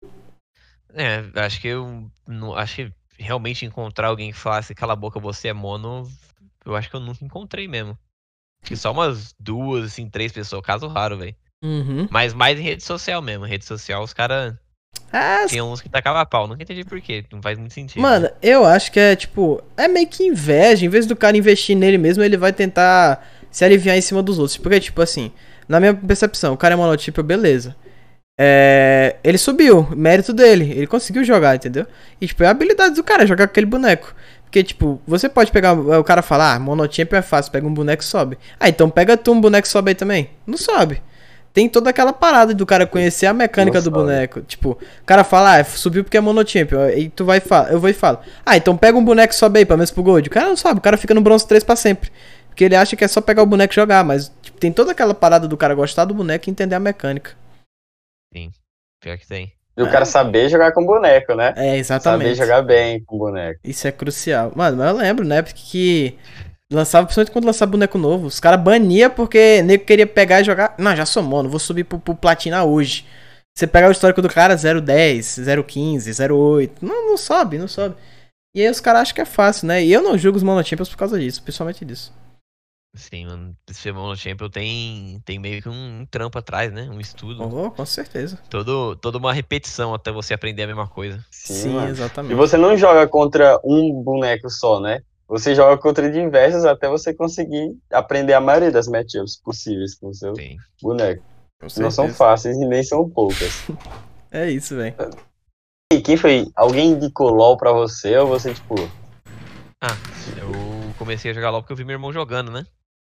B: É, acho que eu não, acho que realmente encontrar alguém que falasse cala a boca, você é mono, eu acho que eu nunca encontrei mesmo. Acho que só umas duas, assim, três pessoas, caso raro, velho.
A: Uhum.
B: Mas mais em rede social mesmo. Rede social, os caras.
A: Ah,
B: Tinha uns que tacavam a pau. Nunca entendi por quê. Não faz muito sentido.
A: mano,
B: Né?
A: eu acho que é tipo. É meio que inveja. Em vez do cara investir nele mesmo, ele vai tentar se aliviar em cima dos outros. Porque, tipo assim, na minha percepção, o cara é monotipo, beleza. É, ele subiu, mérito dele. Ele conseguiu jogar, entendeu? E, tipo, é a habilidade do cara jogar com aquele boneco. Porque, tipo, você pode pegar. O cara fala, ah, monochampion é fácil, pega um boneco e sobe. Ah, então pega tu um boneco e sobe aí também. Não sobe. Tem toda aquela parada do cara conhecer a mecânica
C: Não
A: do
C: sobe.
A: boneco. Tipo, o cara fala, ah, subiu porque é monochampion. Aí tu vai e fala, eu vou e falo, ah, então pega um boneco e sobe aí, pelo menos pro gold. O cara não sobe, o cara fica no bronze três pra sempre. Porque ele acha que é só pegar o boneco e jogar. Mas, tipo, tem toda aquela parada do cara gostar do boneco e entender a mecânica.
B: Sim, pior que tem.
C: E o cara saber jogar com boneco, né?
A: É,
C: Saber
A: exatamente.
C: jogar bem com boneco.
A: Isso é crucial. Mano, mas eu lembro, né? Porque lançava, principalmente quando lançava boneco novo, os caras baniam porque nego queria pegar e jogar. Não, já sou mono, vou subir pro, pro platina hoje. Você pegar o histórico do cara zero dez, zero quinze, zero oito. Não, não sobe, não sobe. E aí os caras acham que é fácil, né? E eu não julgo os monochampions por causa disso, principalmente disso.
B: Sim, mano. Ser monochampion tem, tem meio que um, um trampo atrás, né? Um estudo.
A: Oh, com certeza.
B: Todo, toda uma repetição até você aprender a mesma coisa.
C: Sim,
A: Sim,
C: mano.
A: exatamente.
C: E você não joga contra um boneco só, né? Você joga contra diversos até você conseguir aprender a maioria das matchups possíveis com o seu
B: Sim.
C: boneco.
A: Com
C: Não são
A: certeza.
C: fáceis e nem são poucas.
A: É isso, velho.
C: E quem foi? Alguém indicou LOL pra você ou você, tipo...
B: Ah, eu comecei a jogar LOL porque eu vi meu irmão jogando, né?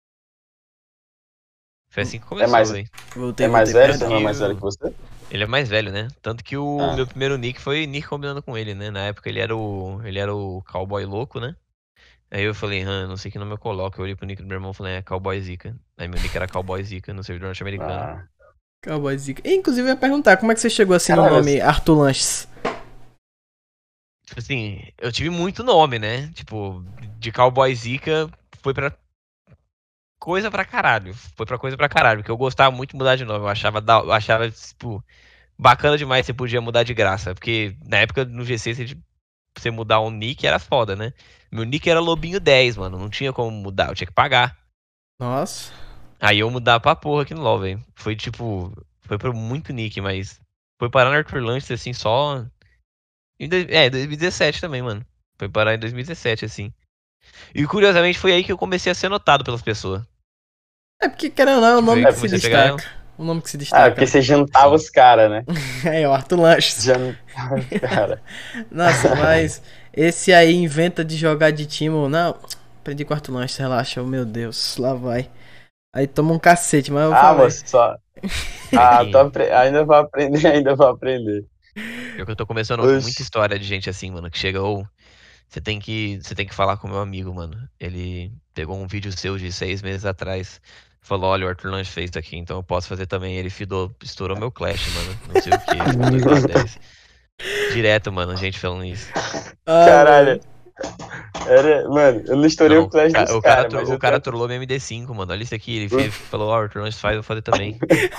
B: Foi assim que começou,
C: mais-
B: velho.
A: Voltei,
C: É mais
A: voltei
C: velho?
A: pra
C: Seu irmão é
B: que
C: mais
B: eu-
C: velho que você?
B: Ele é mais velho, né? Tanto que o
C: Ah.
B: meu primeiro nick foi nick combinando com ele, né? Na época ele era o, ele era o cowboy louco, né? Aí eu falei, ah, não sei que nome eu coloco. Eu olhei pro nick do meu irmão e falei, é Cowboy Zika. Aí meu nick era Cowboy Zika no servidor norte-americano.
C: Ah.
A: Cowboy Zica. Inclusive, eu ia perguntar, como é que você chegou assim no
C: Caralho,
A: nome Arthur Lanches?
B: Tipo assim, eu tive muito nome, né? Tipo, de Cowboy Zika foi pra coisa pra caralho. Foi pra coisa pra caralho. Porque eu gostava muito de mudar de nome. Eu achava, da, eu achava tipo, bacana demais você podia mudar de graça. Porque na época no G C você, você mudar um nick era foda, né? Meu nick era Lobinho dez, mano. Não tinha como mudar, eu tinha que pagar.
A: Nossa.
B: Aí eu mudava pra porra aqui no LoL, velho. Foi tipo. Foi por muito nick, mas. Foi parar no Arthur Lanches, assim, só. Em dois- É, dois mil e dezessete também, mano. Foi parar em dois mil e dezessete, assim. E curiosamente foi aí que eu comecei a ser notado pelas pessoas.
A: É porque, querendo ou não, é o
B: Tipo,
A: nome
B: aí
A: que se
B: comecei a pegar
A: destaca. O nome que se
C: Ah,
A: destaca.
C: porque você jantava os caras, né?
A: É, o Arthur Lanches.
C: Jantava os caras.
A: Nossa, mas esse aí inventa de jogar de time ou não. Aprendi com o Arthur Lanches, relaxa, oh, meu Deus, lá vai. Aí toma um cacete, mas eu
C: Ah,
A: falei.
C: você só... Ah, tô apre... ainda vou aprender, ainda vou aprender.
B: Pior que eu tô começando a ouvir
C: Oxi.
B: muita história de gente assim, mano, que chega ou. Você tem que. Você tem que falar com o meu amigo, mano. Ele pegou um vídeo seu de seis meses atrás. Falou, olha, o Arthur Lange fez isso aqui, então eu posso fazer também. Ele fidou, estourou meu Clash, mano. Não sei o que, ficou dois barra dez. Direto, mano, gente falando isso.
A: Ah,
C: Caralho. Era... Mano, eu não estourei
B: Não,
C: o Clash
B: ca-
C: dos
B: o cara,
C: caras,
B: tro-
C: mas
B: o
C: eu
B: cara
C: tô...
B: trollou meu M D cinco, mano. Olha isso aqui. Ele fez, falou, ó, o Arthur Lange faz, eu vou fazer também.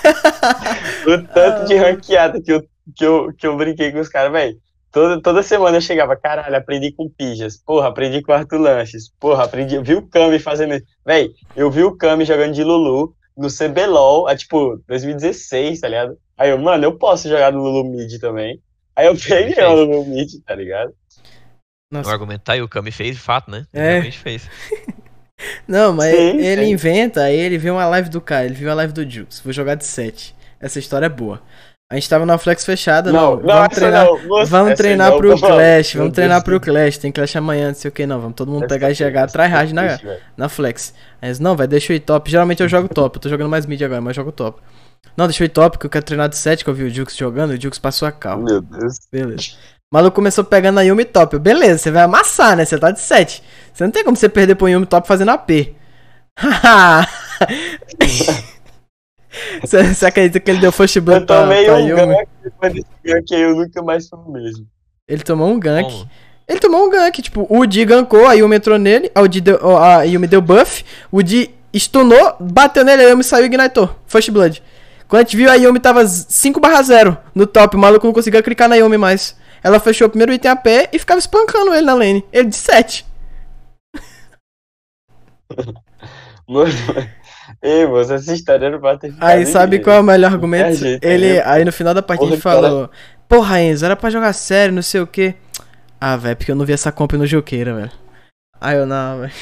C: O tanto de ranqueada que eu, que eu, que eu brinquei com os caras, velho. Toda, toda semana eu chegava, caralho, aprendi com Pijas, porra, aprendi com Arthur Lanches, porra, aprendi, eu vi o Kami fazendo isso. Véi, eu vi o Kami jogando de Lulu no C B L O L, é, tipo, dois mil e dezesseis, tá ligado? Aí eu, mano, eu posso jogar no Lulu Mid também. Aí eu peguei o Lulu Mid, tá ligado?
B: O
A: Nossa.
B: argumento tá aí, o Kami fez de fato, né? Ele
A: É.
B: realmente fez.
A: Não, mas
C: Sim,
A: ele
C: sim.
A: inventa, aí ele viu uma live do cara, ele viu a live do Jukes. Vou jogar de sete. Essa história é boa. A gente tava na flex fechada,
C: Não,
A: não.
C: não,
A: vamos
C: essa
A: treinar,
C: não. Você-
A: vamos
C: essa
A: treinar
C: não,
A: pro
C: tô falando.
A: Clash,
C: Meu
A: vamos treinar
C: Deus
A: pro
C: do
A: Clash, tem Clash amanhã, não sei o que, não. Vamos todo mundo
C: Essa
A: pegar e
C: foi-
A: jogar
C: essa
A: tryhard
C: foi
A: na,
C: triste, velho.
A: na flex. Aí eles, não, vai, deixa eu ir top. Geralmente eu jogo top, eu tô jogando mais mid agora, mas eu jogo top. Não, deixa eu ir top, porque eu quero treinar de sete, que eu vi o Jukes jogando, e o Jukes passou a cal.
C: Meu Deus.
A: Beleza. O maluco começou pegando a Yumi top. Eu, beleza, você vai amassar, né? Você tá de sete. Você não tem como você perder pro Yumi top fazendo A P. Haha. Você você acredita que ele deu first blood
C: Eu
A: pra,
C: tomei
A: pra
C: um
A: Yumi?
C: gank, depois desse gank aí eu nunca mais fui o mesmo.
A: Ele tomou um gank.
B: Como?
A: Ele tomou um gank. Tipo, o Di gankou, a Yumi entrou nele. A, Di deu, a Yumi deu buff. O Di stunou, bateu nele, a Yumi saiu e ignitou. First blood. Quando a gente viu, a Yumi tava cinco barra zero no top. O maluco não conseguia clicar na Yumi mais. Ela fechou o primeiro item A P e ficava espancando ele na lane. Ele de sete.
C: Mano, ei, moço, essa história era pra ter ficado
A: Aí
C: em
A: sabe
C: mim.
A: qual é o melhor argumento?
C: É, gente,
A: Ele,
C: é.
A: aí no final da partida ele
C: Porra,
A: falou: Porra, Enzo, era pra jogar sério, não sei o que. Ah, velho, porque eu não vi essa comp no Joqueira, velho. Aí eu, não, velho.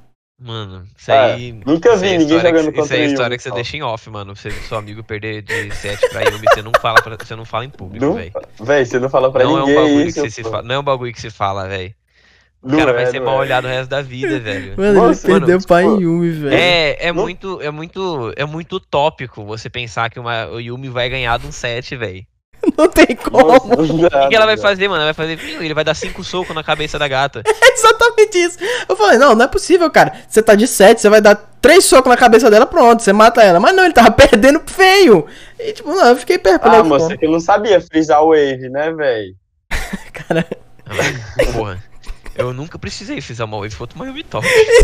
B: Mano, isso
C: Ah,
B: aí.
C: nunca
B: isso
C: vi
B: aí é
C: ninguém
B: história
C: jogando
B: que, Isso
C: contra
B: aí é
C: o
B: história
C: Yumi,
B: que você
C: só.
B: deixa em off, mano. Você, seu amigo perder de sete pra Yumi, você não fala, pra, você não fala em público,
C: Não,
B: velho.
C: véi, você não fala pra
B: Não é um
C: ninguém
B: bagulho que
C: isso,
B: você se
C: pô.
B: fala. Não é um bagulho que se fala, velho. O
C: Não
B: cara vai
C: é,
B: ser
C: não
B: mal
C: é.
B: olhado o resto da vida, velho.
A: Mano, ele
C: Nossa,
A: perdeu
B: mano,
A: pra
C: tipo,
A: Yumi, velho.
B: É, é
C: Não-
B: muito, é muito, é muito utópico você pensar que uma, o Yumi vai ganhar de um set, velho.
A: Não tem como.
C: Nossa, não dá,
B: O que, que ela
C: não
B: vai
C: dá.
B: fazer, mano? Ela vai fazer, "Viu, ele vai dar cinco socos na cabeça da gata."
A: É exatamente isso. Eu falei, não, não é possível, cara. Você tá de sete, você vai dar três socos na cabeça dela, pronto, você mata ela. Mas não, ele tava perdendo feio. E tipo, não, eu fiquei
C: Ah,
A: perplexo.
C: moça, é que eu não sabia frisar o wave, né, velho?
A: Cara,
B: Ah, mas, porra, eu nunca precisei fazer uma wave, foi uma Yumi top.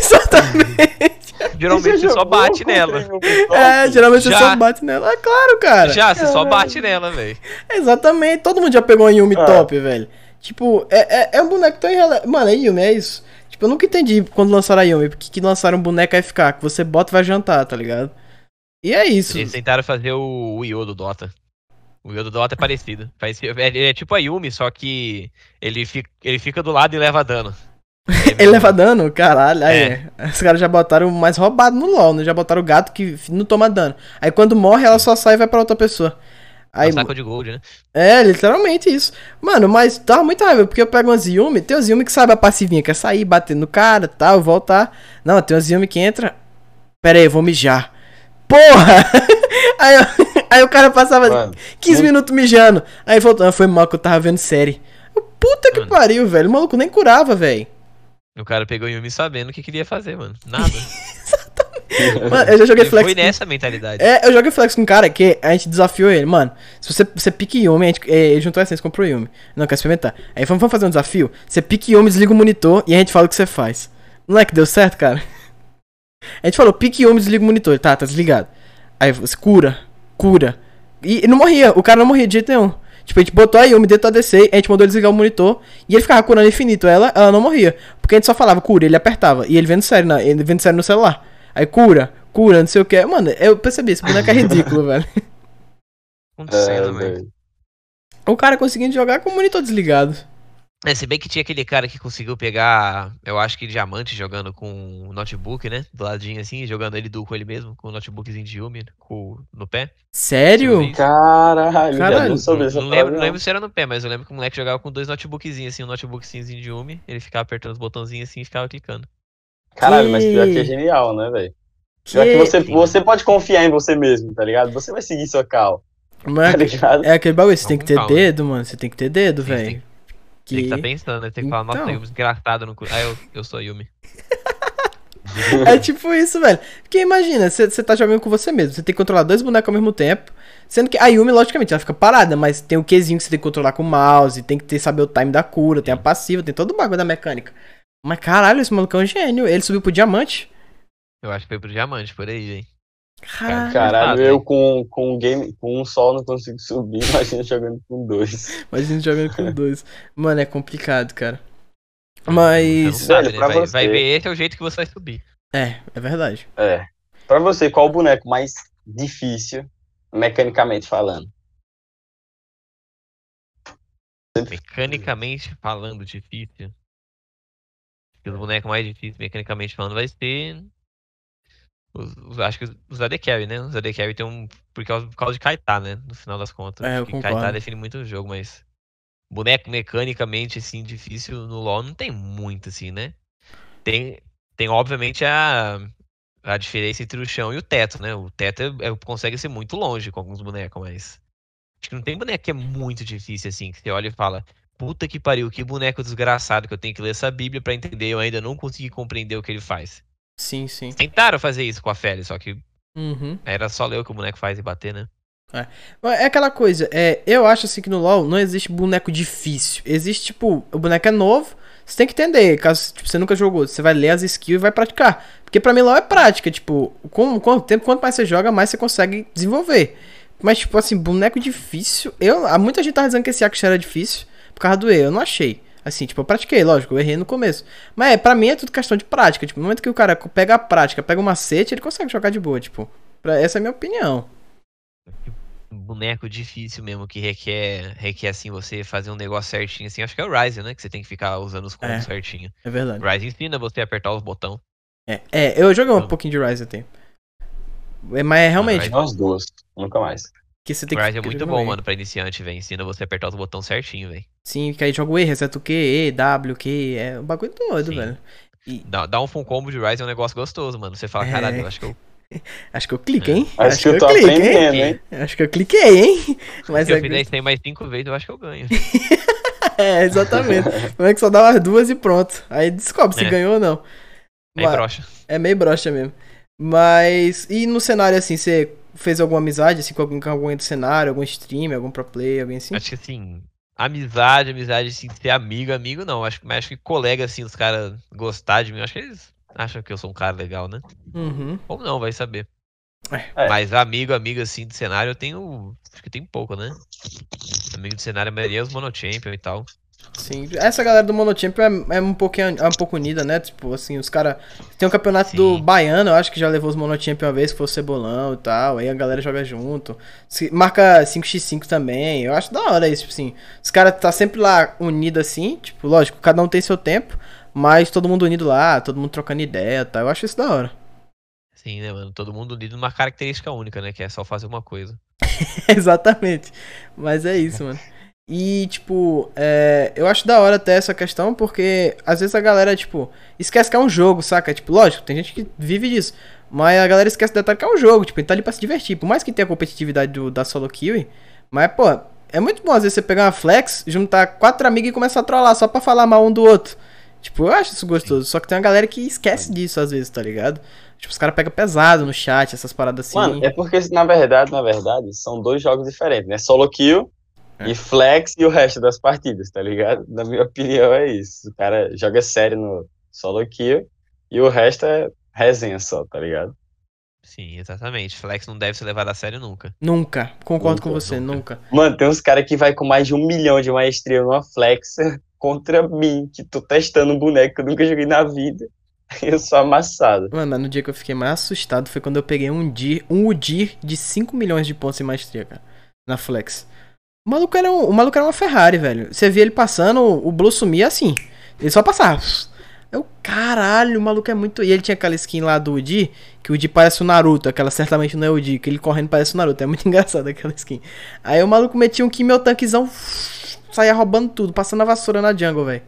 A: exatamente.
B: Geralmente você só bate nela.
A: É, geralmente você
B: Já.
A: só bate nela. É claro, cara.
B: Já, você só
C: Caralho.
B: bate nela, velho.
A: Exatamente, todo mundo já pegou a Yumi
C: Ah.
A: top, velho. Tipo, é, é, é um boneco tão irrelevante. Mano, é Yumi, é isso. Tipo, eu nunca entendi quando lançaram a Yumi, porque que lançaram um boneco F K, que você bota e vai jantar, tá ligado? E é isso.
B: Eles tentaram fazer o, o Io do Dota. O Io do Dota é parecido. Faz- é- Ele é tipo a Yumi, só que ele fica, ele fica do lado e leva dano. Aí,
A: Ele leva dano? Caralho, aí
B: É.
A: é. Os caras já botaram o mais roubado no LoL, né? Já botaram o gato que não toma dano. Aí quando morre, ela só sai e vai pra outra pessoa.
B: É
A: Aí,
B: um saco de gold, né?
A: é, literalmente isso. Mano, mas dá muita raiva, porque eu pego umas Yumi, tem umas Yumi que sabe a passivinha, quer sair, bater no cara, tal, voltar. Não, tem umas Yumi que entra. Pera aí, eu vou mijar. Porra! Aí, eu- aí o cara passava
C: Mano,
A: quinze
C: não-
A: minutos mijando. Aí voltou, ah, foi mal que eu tava vendo série. Eu, Puta que
B: Mano.
A: pariu, velho. O maluco nem curava, velho.
B: O cara pegou o Yumi sabendo o que queria fazer, mano. Nada.
A: Mano, eu já joguei
B: Ele
A: flex.
B: foi
A: com-
B: nessa mentalidade.
A: É, eu joguei flex com um cara que a gente desafiou ele, mano. Se você, você pique Yumi, a gente, é, ele juntou a essência, comprou Yumi. Não, quer experimentar. Aí vamos, vamos fazer um desafio. Você pique Yumi, desliga o monitor e a gente fala o que você faz. Não é que deu certo, cara? A gente falou, pique Yumi, desliga o monitor. Ele, Tá, tá desligado. Aí você cura, cura. E, e não morria, o cara não morria de jeito nenhum. Tipo, a gente botou a Yumi dentro do A D C, a gente mandou ele desligar o monitor e ele ficava curando infinito. Ela, ela não morria. Porque a gente só falava cura, ele apertava. E ele vendo sério, na, ele vendo sério no celular. Aí cura, cura, não sei o que. Mano, eu percebi, esse boneco é ridículo, velho.
B: Acontecendo,
C: É,
B: velho.
C: velho.
A: O cara conseguindo jogar com o monitor desligado.
B: É, se bem que tinha aquele cara que conseguiu pegar, eu acho que diamante jogando com o notebook, né? Do ladinho assim, jogando ele duo com ele mesmo, com o notebookzinho de Yumi com, no pé.
A: Sério?
B: Sim.
C: Caralho,
A: Caralho,
C: velho, não soube essa
B: Não lembro,
C: parada,
B: não lembro se era no pé, mas eu lembro que o moleque jogava com dois notebookzinhos assim, um notebookzinho de Yumi, ele ficava apertando os botãozinhos assim e ficava clicando.
C: Caralho, mas pior que é
A: Que-
C: genial, né, velho?
A: Que...
C: Pior que você,
B: Sim.
C: você pode confiar em você mesmo, tá ligado? Você vai seguir sua cal,
A: Mas
C: tá ligado?
A: é aquele bagulho, você tem que
B: Vamos
A: ter
B: com calma.
A: dedo, mano. Você tem que ter dedo,
B: Sim,
A: velho.
B: tem- Tem que tá pensando, né? Tem que falar, nossa,
A: Então.
B: Yumi desgraçado no cu. Ah, eu, eu sou Yumi.
A: É tipo isso, velho. Porque imagina, você você tá jogando com você mesmo. Você tem que controlar dois bonecos ao mesmo tempo. Sendo que a Yumi, logicamente, ela fica parada, mas tem o Qzinho que você tem que controlar com o mouse, tem que ter, saber o time da cura, tem a passiva, tem todo o bagulho da mecânica. Mas caralho, esse maluco é um gênio. Ele subiu pro diamante.
B: Eu acho que foi pro diamante, por aí, hein?
A: Caralho.
C: Caralho,
B: Engraçado,
C: eu
B: hein?
C: com, com, um game, com um só não consigo subir, imagina jogando com dois.
A: Imagina jogando com dois. Mano, é complicado, cara.
B: Você não
A: Mas.
B: sabe,
C: Velho,
B: né?
C: pra
B: Vai,
C: você-
B: vai ver, esse é o jeito que você vai subir.
A: É, é verdade.
C: É. Pra você, qual o boneco mais difícil, mecanicamente falando?
B: Mecanicamente falando, difícil. que os bonecos mais difíceis, mecanicamente falando, vai ser. Os, os- acho que os, os A D Carry, né? Os A D Carry tem um. Por causa, por causa de Kaita, né? No final das contas.
A: É,
B: Acho
A: eu
B: que Kaita
A: concordo.
B: define muito o jogo, mas. Boneco mecanicamente, assim, difícil no LoL não tem muito, assim, né? Tem, tem obviamente, a, a diferença entre o chão e o teto, né? O teto é- é- consegue ser muito longe com alguns bonecos, mas. Acho que não tem boneco que é muito difícil, assim, que você olha e fala. Puta que pariu, que boneco desgraçado que eu tenho que ler essa Bíblia pra entender. Eu ainda não consegui compreender o que ele faz.
A: Sim, sim.
B: Tentaram fazer isso com a Feli, só que
A: Uhum.
B: era só ler o que o boneco faz e bater, né?
A: Mas é aquela coisa, é, eu acho assim que no LoL não existe boneco difícil. Existe, tipo, o boneco é novo, você tem que entender. Caso tipo, você nunca jogou, você vai ler as skills e vai praticar. Porque pra mim LoL é prática, tipo, com, com o tempo, quanto mais você joga, mais você consegue desenvolver. Mas, tipo assim, boneco difícil. Eu, há muita gente tá dizendo que esse Axe era difícil por causa do E, eu não achei. Assim, tipo, eu pratiquei, lógico, eu errei no começo. Mas é, pra mim é tudo questão de prática. Tipo, no momento que o cara pega a prática, pega o macete, ele consegue jogar de boa, tipo. Pra, essa é a minha opinião.
B: Um boneco difícil mesmo, que requer, requer assim, você fazer um negócio certinho, assim. Acho que é o Ryze, né? Que você tem que ficar usando os combos
A: É.
B: certinho.
A: É verdade.
B: O Ryze ensina você a apertar os botões.
A: É, é, eu joguei um
B: Então,
A: pouquinho de Rise até. É, mas é realmente,
B: Ryze-
C: Nós duas, nunca mais.
A: que você
B: O
A: tem que
B: Ryze é
A: ficar
B: muito
A: jogando
B: bom,
A: E.
B: mano, pra iniciante, velho. Ensina você a apertar os botões certinho, velho.
A: Sim, que aí joga o E, reseta o Q, E, W, Q, é um bagulho doido,
B: Sim.
A: velho. E,
B: Dá, dá um full combo de Ryze é um negócio gostoso, mano. Você fala,
A: É.
B: caralho, eu acho que eu.
A: acho que eu cliquei,
B: É.
A: hein?
C: Acho que eu tô
A: cliquei,
C: aprendendo,
A: hein?
C: hein?
A: Acho que eu cliquei, hein? Mas
B: Se eu
A: é,
B: fizer isso aí mais cinco vezes, eu acho que eu ganho.
A: é, exatamente. Como é que só dá umas duas e pronto. Aí descobre se
B: É.
A: ganhou ou não.
B: Aí
A: Mas-
B: brocha.
A: É meio broxa mesmo. Mas, e no cenário assim, você fez alguma amizade assim com alguém, com alguém do cenário, algum streamer, algum pro player, alguém assim?
B: Acho que assim, amizade, amizade, assim, ser amigo, amigo não. Acho, mas acho que colega, assim, os caras gostar de mim, acho que eles acham que eu sou um cara legal, né?
A: Uhum.
B: Ou não, vai saber.
C: É.
B: Mas amigo, amigo, assim, do cenário, eu tenho. Acho que tem pouco, né? Amigo do cenário, a maioria é os monochampion e tal.
A: Sim, essa galera do Monochampion é, é um pouquinho, é um pouco unida, né? Tipo, assim, os caras. Tem um campeonato
B: Sim.
A: do Baiano, eu acho que já levou os Monochampion uma vez, que foi o Cebolão e tal. Aí a galera joga junto. Se- marca cinco por cinco também. Eu acho da hora isso, tipo assim. Os caras tá sempre lá unido assim, tipo, lógico, cada um tem seu tempo, mas todo mundo unido lá, todo mundo trocando ideia e tal. Eu acho isso da hora.
B: Sim, né, mano? Todo mundo unido numa característica única, né? Que é só fazer uma coisa.
A: Exatamente. Mas é isso, mano. E, tipo, é, eu acho da hora até essa questão, porque às vezes a galera, tipo, esquece que é um jogo, saca? Tipo, lógico, tem gente que vive disso. Mas a galera esquece do detalhe que é um jogo, tipo, ele tá ali pra se divertir. Por mais que tenha a competitividade do, da solo kill, mas, pô, é muito bom às vezes você pegar uma flex, juntar quatro amigos e começar a trollar só pra falar mal um do outro. Tipo, eu acho isso gostoso. Só que tem uma galera que esquece disso às vezes, tá ligado? Tipo, os caras pegam pesado no chat, essas paradas assim.
C: Mano, é porque, na verdade, na verdade, são dois jogos diferentes, né? Solo kill
A: É.
C: e flex e o resto das partidas, tá ligado? Na minha opinião, é isso. O cara joga sério no solo kill e o resto é resenha só, tá ligado?
B: Sim, exatamente. Flex não deve ser levado a sério nunca.
A: Nunca. Concordo
C: Nunca,
A: com você,
B: nunca.
A: nunca.
C: Mano, tem uns caras que vai com mais de um milhão de maestria numa flex contra mim, que tô testando um boneco que eu nunca joguei na vida. Eu sou amassado.
A: Mano, mas no dia que eu fiquei mais assustado foi quando eu peguei um Udyr, um Udyr de cinco milhões de pontos em maestria, cara. Na Flex. O maluco era, um, o maluco era uma Ferrari, velho. Você via ele passando, o Blue sumia assim. Ele só passava. Eu, caralho, o maluco é muito... E ele tinha aquela skin lá do Udyr, que o Udyr parece o Naruto. Aquela certamente não é o Udyr, que ele correndo parece o Naruto. É muito engraçado aquela skin. Aí o maluco metia um Ki, meu tanquezão, saía roubando tudo, passando a vassoura na jungle, velho.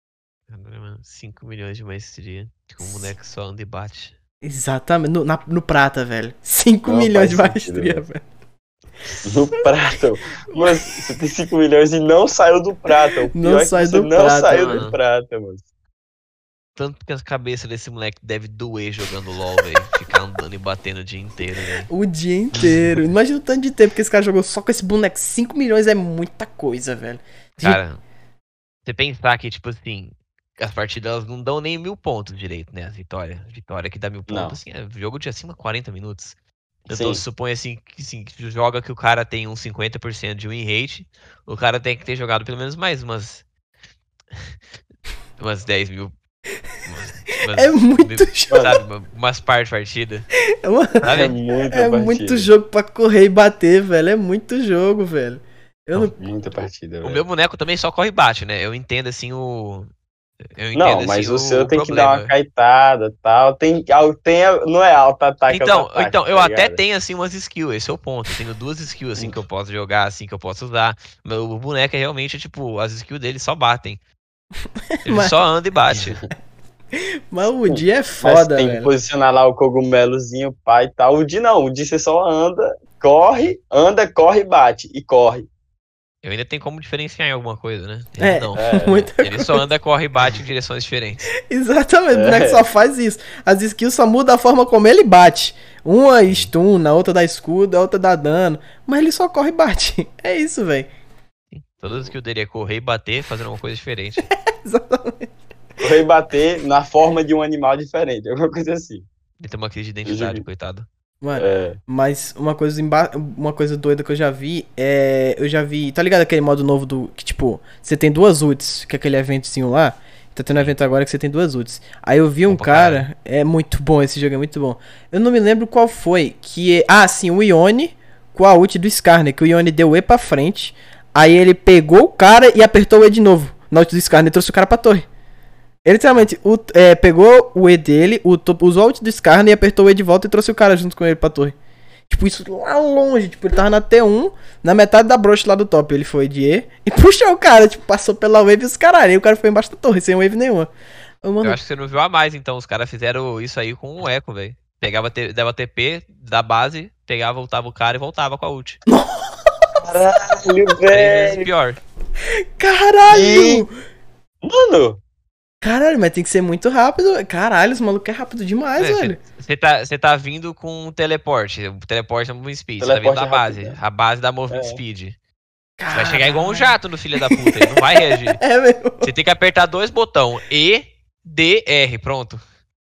B: cinco milhões de maestria. Com um boneco só anda e bate.
A: Exatamente, no, na- no prata, velho. cinco
C: Não
A: milhões de
C: faz sentido,
A: maestria,
C: velho.
A: velho.
C: No prata. Mano, você tem cinco milhões e não saiu do prata. O pior
A: Não
C: é que
A: sai
C: você
A: do
C: não
A: prata,
C: saiu
B: mano.
C: do prata, mano.
B: Tanto que a cabeça desse moleque deve doer jogando LOL, velho. Ficar andando e batendo o dia inteiro, velho.
A: O dia inteiro. Imagina o tanto de tempo que esse cara jogou só com esse boneco. cinco milhões é muita coisa, velho.
B: Cara, você pensar que, tipo assim, as partidas elas não dão nem mil pontos direito, né? As vitórias. Vitória que dá mil
C: Não.
B: pontos, assim, é jogo de acima de quarenta minutos. Então
C: Sim.
B: se supõe assim que, assim que joga que o cara tem uns cinquenta por cento de win rate, o cara tem que ter jogado pelo menos mais umas. umas dez mil. Umas, umas
A: É muito
B: mil,
A: jogo.
B: sabe, uma- umas par de partida.
A: É, uma-
B: Sabe?
C: É muita
A: é
C: partida.
A: muito jogo pra correr e bater, velho. É muito jogo, velho. Eu não...
C: Muita partida,
B: O
C: velho.
B: meu boneco também só corre e bate, né? Eu entendo assim o. Eu entendo,
C: Não,
B: assim,
C: mas o,
B: o,
C: seu
B: o
C: tem que dar uma
B: problema.
C: caitada e tal. Tem, al- tem, não é alto ataque,
B: Então,
C: alto ataque,
B: então, eu
C: tá
B: até
C: ligado?
B: tenho, assim, umas skills, esse é o ponto. Eu tenho duas skills, assim, que eu posso jogar, assim, que eu posso usar. Meu boneco é realmente, tipo, as skills dele só batem. Ele
A: Mas,
B: só anda e bate.
A: mas o Di é
C: Mas
A: foda,
C: tem que
A: velho.
C: posicionar lá o cogumelozinho, pai e tal. O de não, o de você só anda, corre, anda, corre, bate. E corre.
B: Eu ainda tenho como diferenciar em alguma coisa, né? Ele
A: É,
B: não.
C: É,
A: muita
B: Ele
A: coisa.
B: só anda, corre e bate em direções diferentes.
A: Exatamente, o boneco
C: É.
A: só faz isso. As skills só mudam a forma como ele bate. Uma stun, a outra dá escudo, a outra dá dano. Mas ele só corre e bate. É isso, velho.
B: Todas as skills dele é correr e bater, fazendo uma coisa diferente.
A: Exatamente.
C: correr e bater na forma de um animal diferente. Alguma coisa assim.
B: Ele tem uma crise de identidade, coitado.
A: Mano,
C: É.
A: mas uma coisa, emba... uma coisa doida que eu já vi é. Eu já vi. Tá ligado aquele modo novo do. Que tipo, você tem duas ults, que é aquele eventozinho lá. Tá tendo um evento agora que você tem duas ults. Aí eu vi um
B: Bom pra
A: cara.
B: caralho.
A: É muito bom, esse jogo é muito bom. Eu não me lembro qual foi. Que é. Ah, sim, o Ione com a ult do Skarner. Que o Ione deu E pra frente. Aí ele pegou o cara e apertou o E de novo. Na ult do Skarner e trouxe o cara pra torre. Ele literalmente o- é, pegou o E dele, o, to- usou a ult do Skarner e apertou o E de volta e trouxe o cara junto com ele pra torre. Tipo, isso lá longe. Tipo, ele tava na T um, na metade da brush lá do top. Ele foi de E e puxou o cara. Tipo, passou pela wave e os caralho. Aí o cara foi embaixo da torre, sem wave nenhuma. Eu, mano,
B: Eu acho que você não viu a mais, então. Os caras fizeram isso aí com um eco, velho. Pegava, T- dava T P da base, pegava, voltava o cara e voltava com a ult.
C: Caralho,
B: Três vezes
C: velho.
B: pior.
A: caralho!
C: Mano,
A: Caralho, mas tem que ser muito rápido. Caralho, esse maluco é rápido demais, velho.
B: Você tá, cê tá vindo com um teleporte. O teleporte é movement speed. Você tá vindo
C: Teleporte
B: da
C: é
B: base.
C: rápido, né?
B: A base dá movement
C: É.
B: speed. Você
A: Caralho.
B: vai chegar igual um jato no filho da puta. Ele não vai reagir.
A: É mesmo.
B: Você tem que apertar dois botões. E, D, R. Pronto.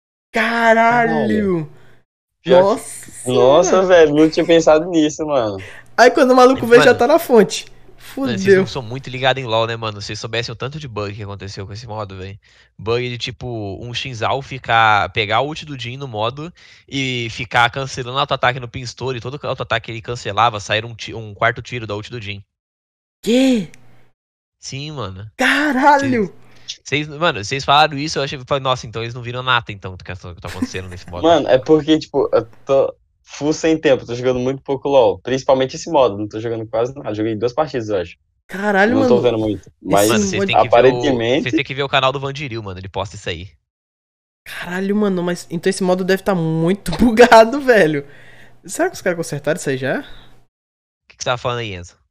A: Caralho.
C: Pior
A: Nossa.
C: nossa,
A: senhora.
C: velho, não tinha pensado nisso, mano.
A: Aí quando o maluco vê,
B: Mano,
A: já tá na fonte.
B: Mano, vocês
A: Fudeu.
B: não são muito ligados em LoL, né, mano? Se vocês soubessem o tanto de bug que aconteceu com esse modo, velho. Bug de, tipo, um Shinzal ficar... Pegar o ult do Jhin no modo e ficar cancelando auto-ataque no Pinstore. E todo auto-ataque ele cancelava, sair um, ti- um quarto tiro da ult do Jhin.
A: Que?
B: Sim, mano.
A: Caralho.
B: Vocês, mano, vocês falaram isso, eu achei, falei, nossa, então eles não viram nada, então, do que tá tá acontecendo nesse modo.
C: Mano, é porque, tipo, eu tô full sem tempo, tô jogando muito pouco LoL. Principalmente esse modo, não tô jogando quase nada. Joguei duas partidas, eu acho.
A: Caralho,
C: não
A: mano.
C: tô vendo muito. Mas,
B: Mano,
A: Esse
B: vocês
A: mod-
B: têm que ver o,
C: aparentemente.
B: vocês têm que ver o canal do Vandiril, mano, ele posta isso aí.
A: Caralho, mano, mas então esse modo deve estar muito bugado, velho. Será que os caras consertaram isso aí já?
B: O que, que você tava falando aí, Enzo?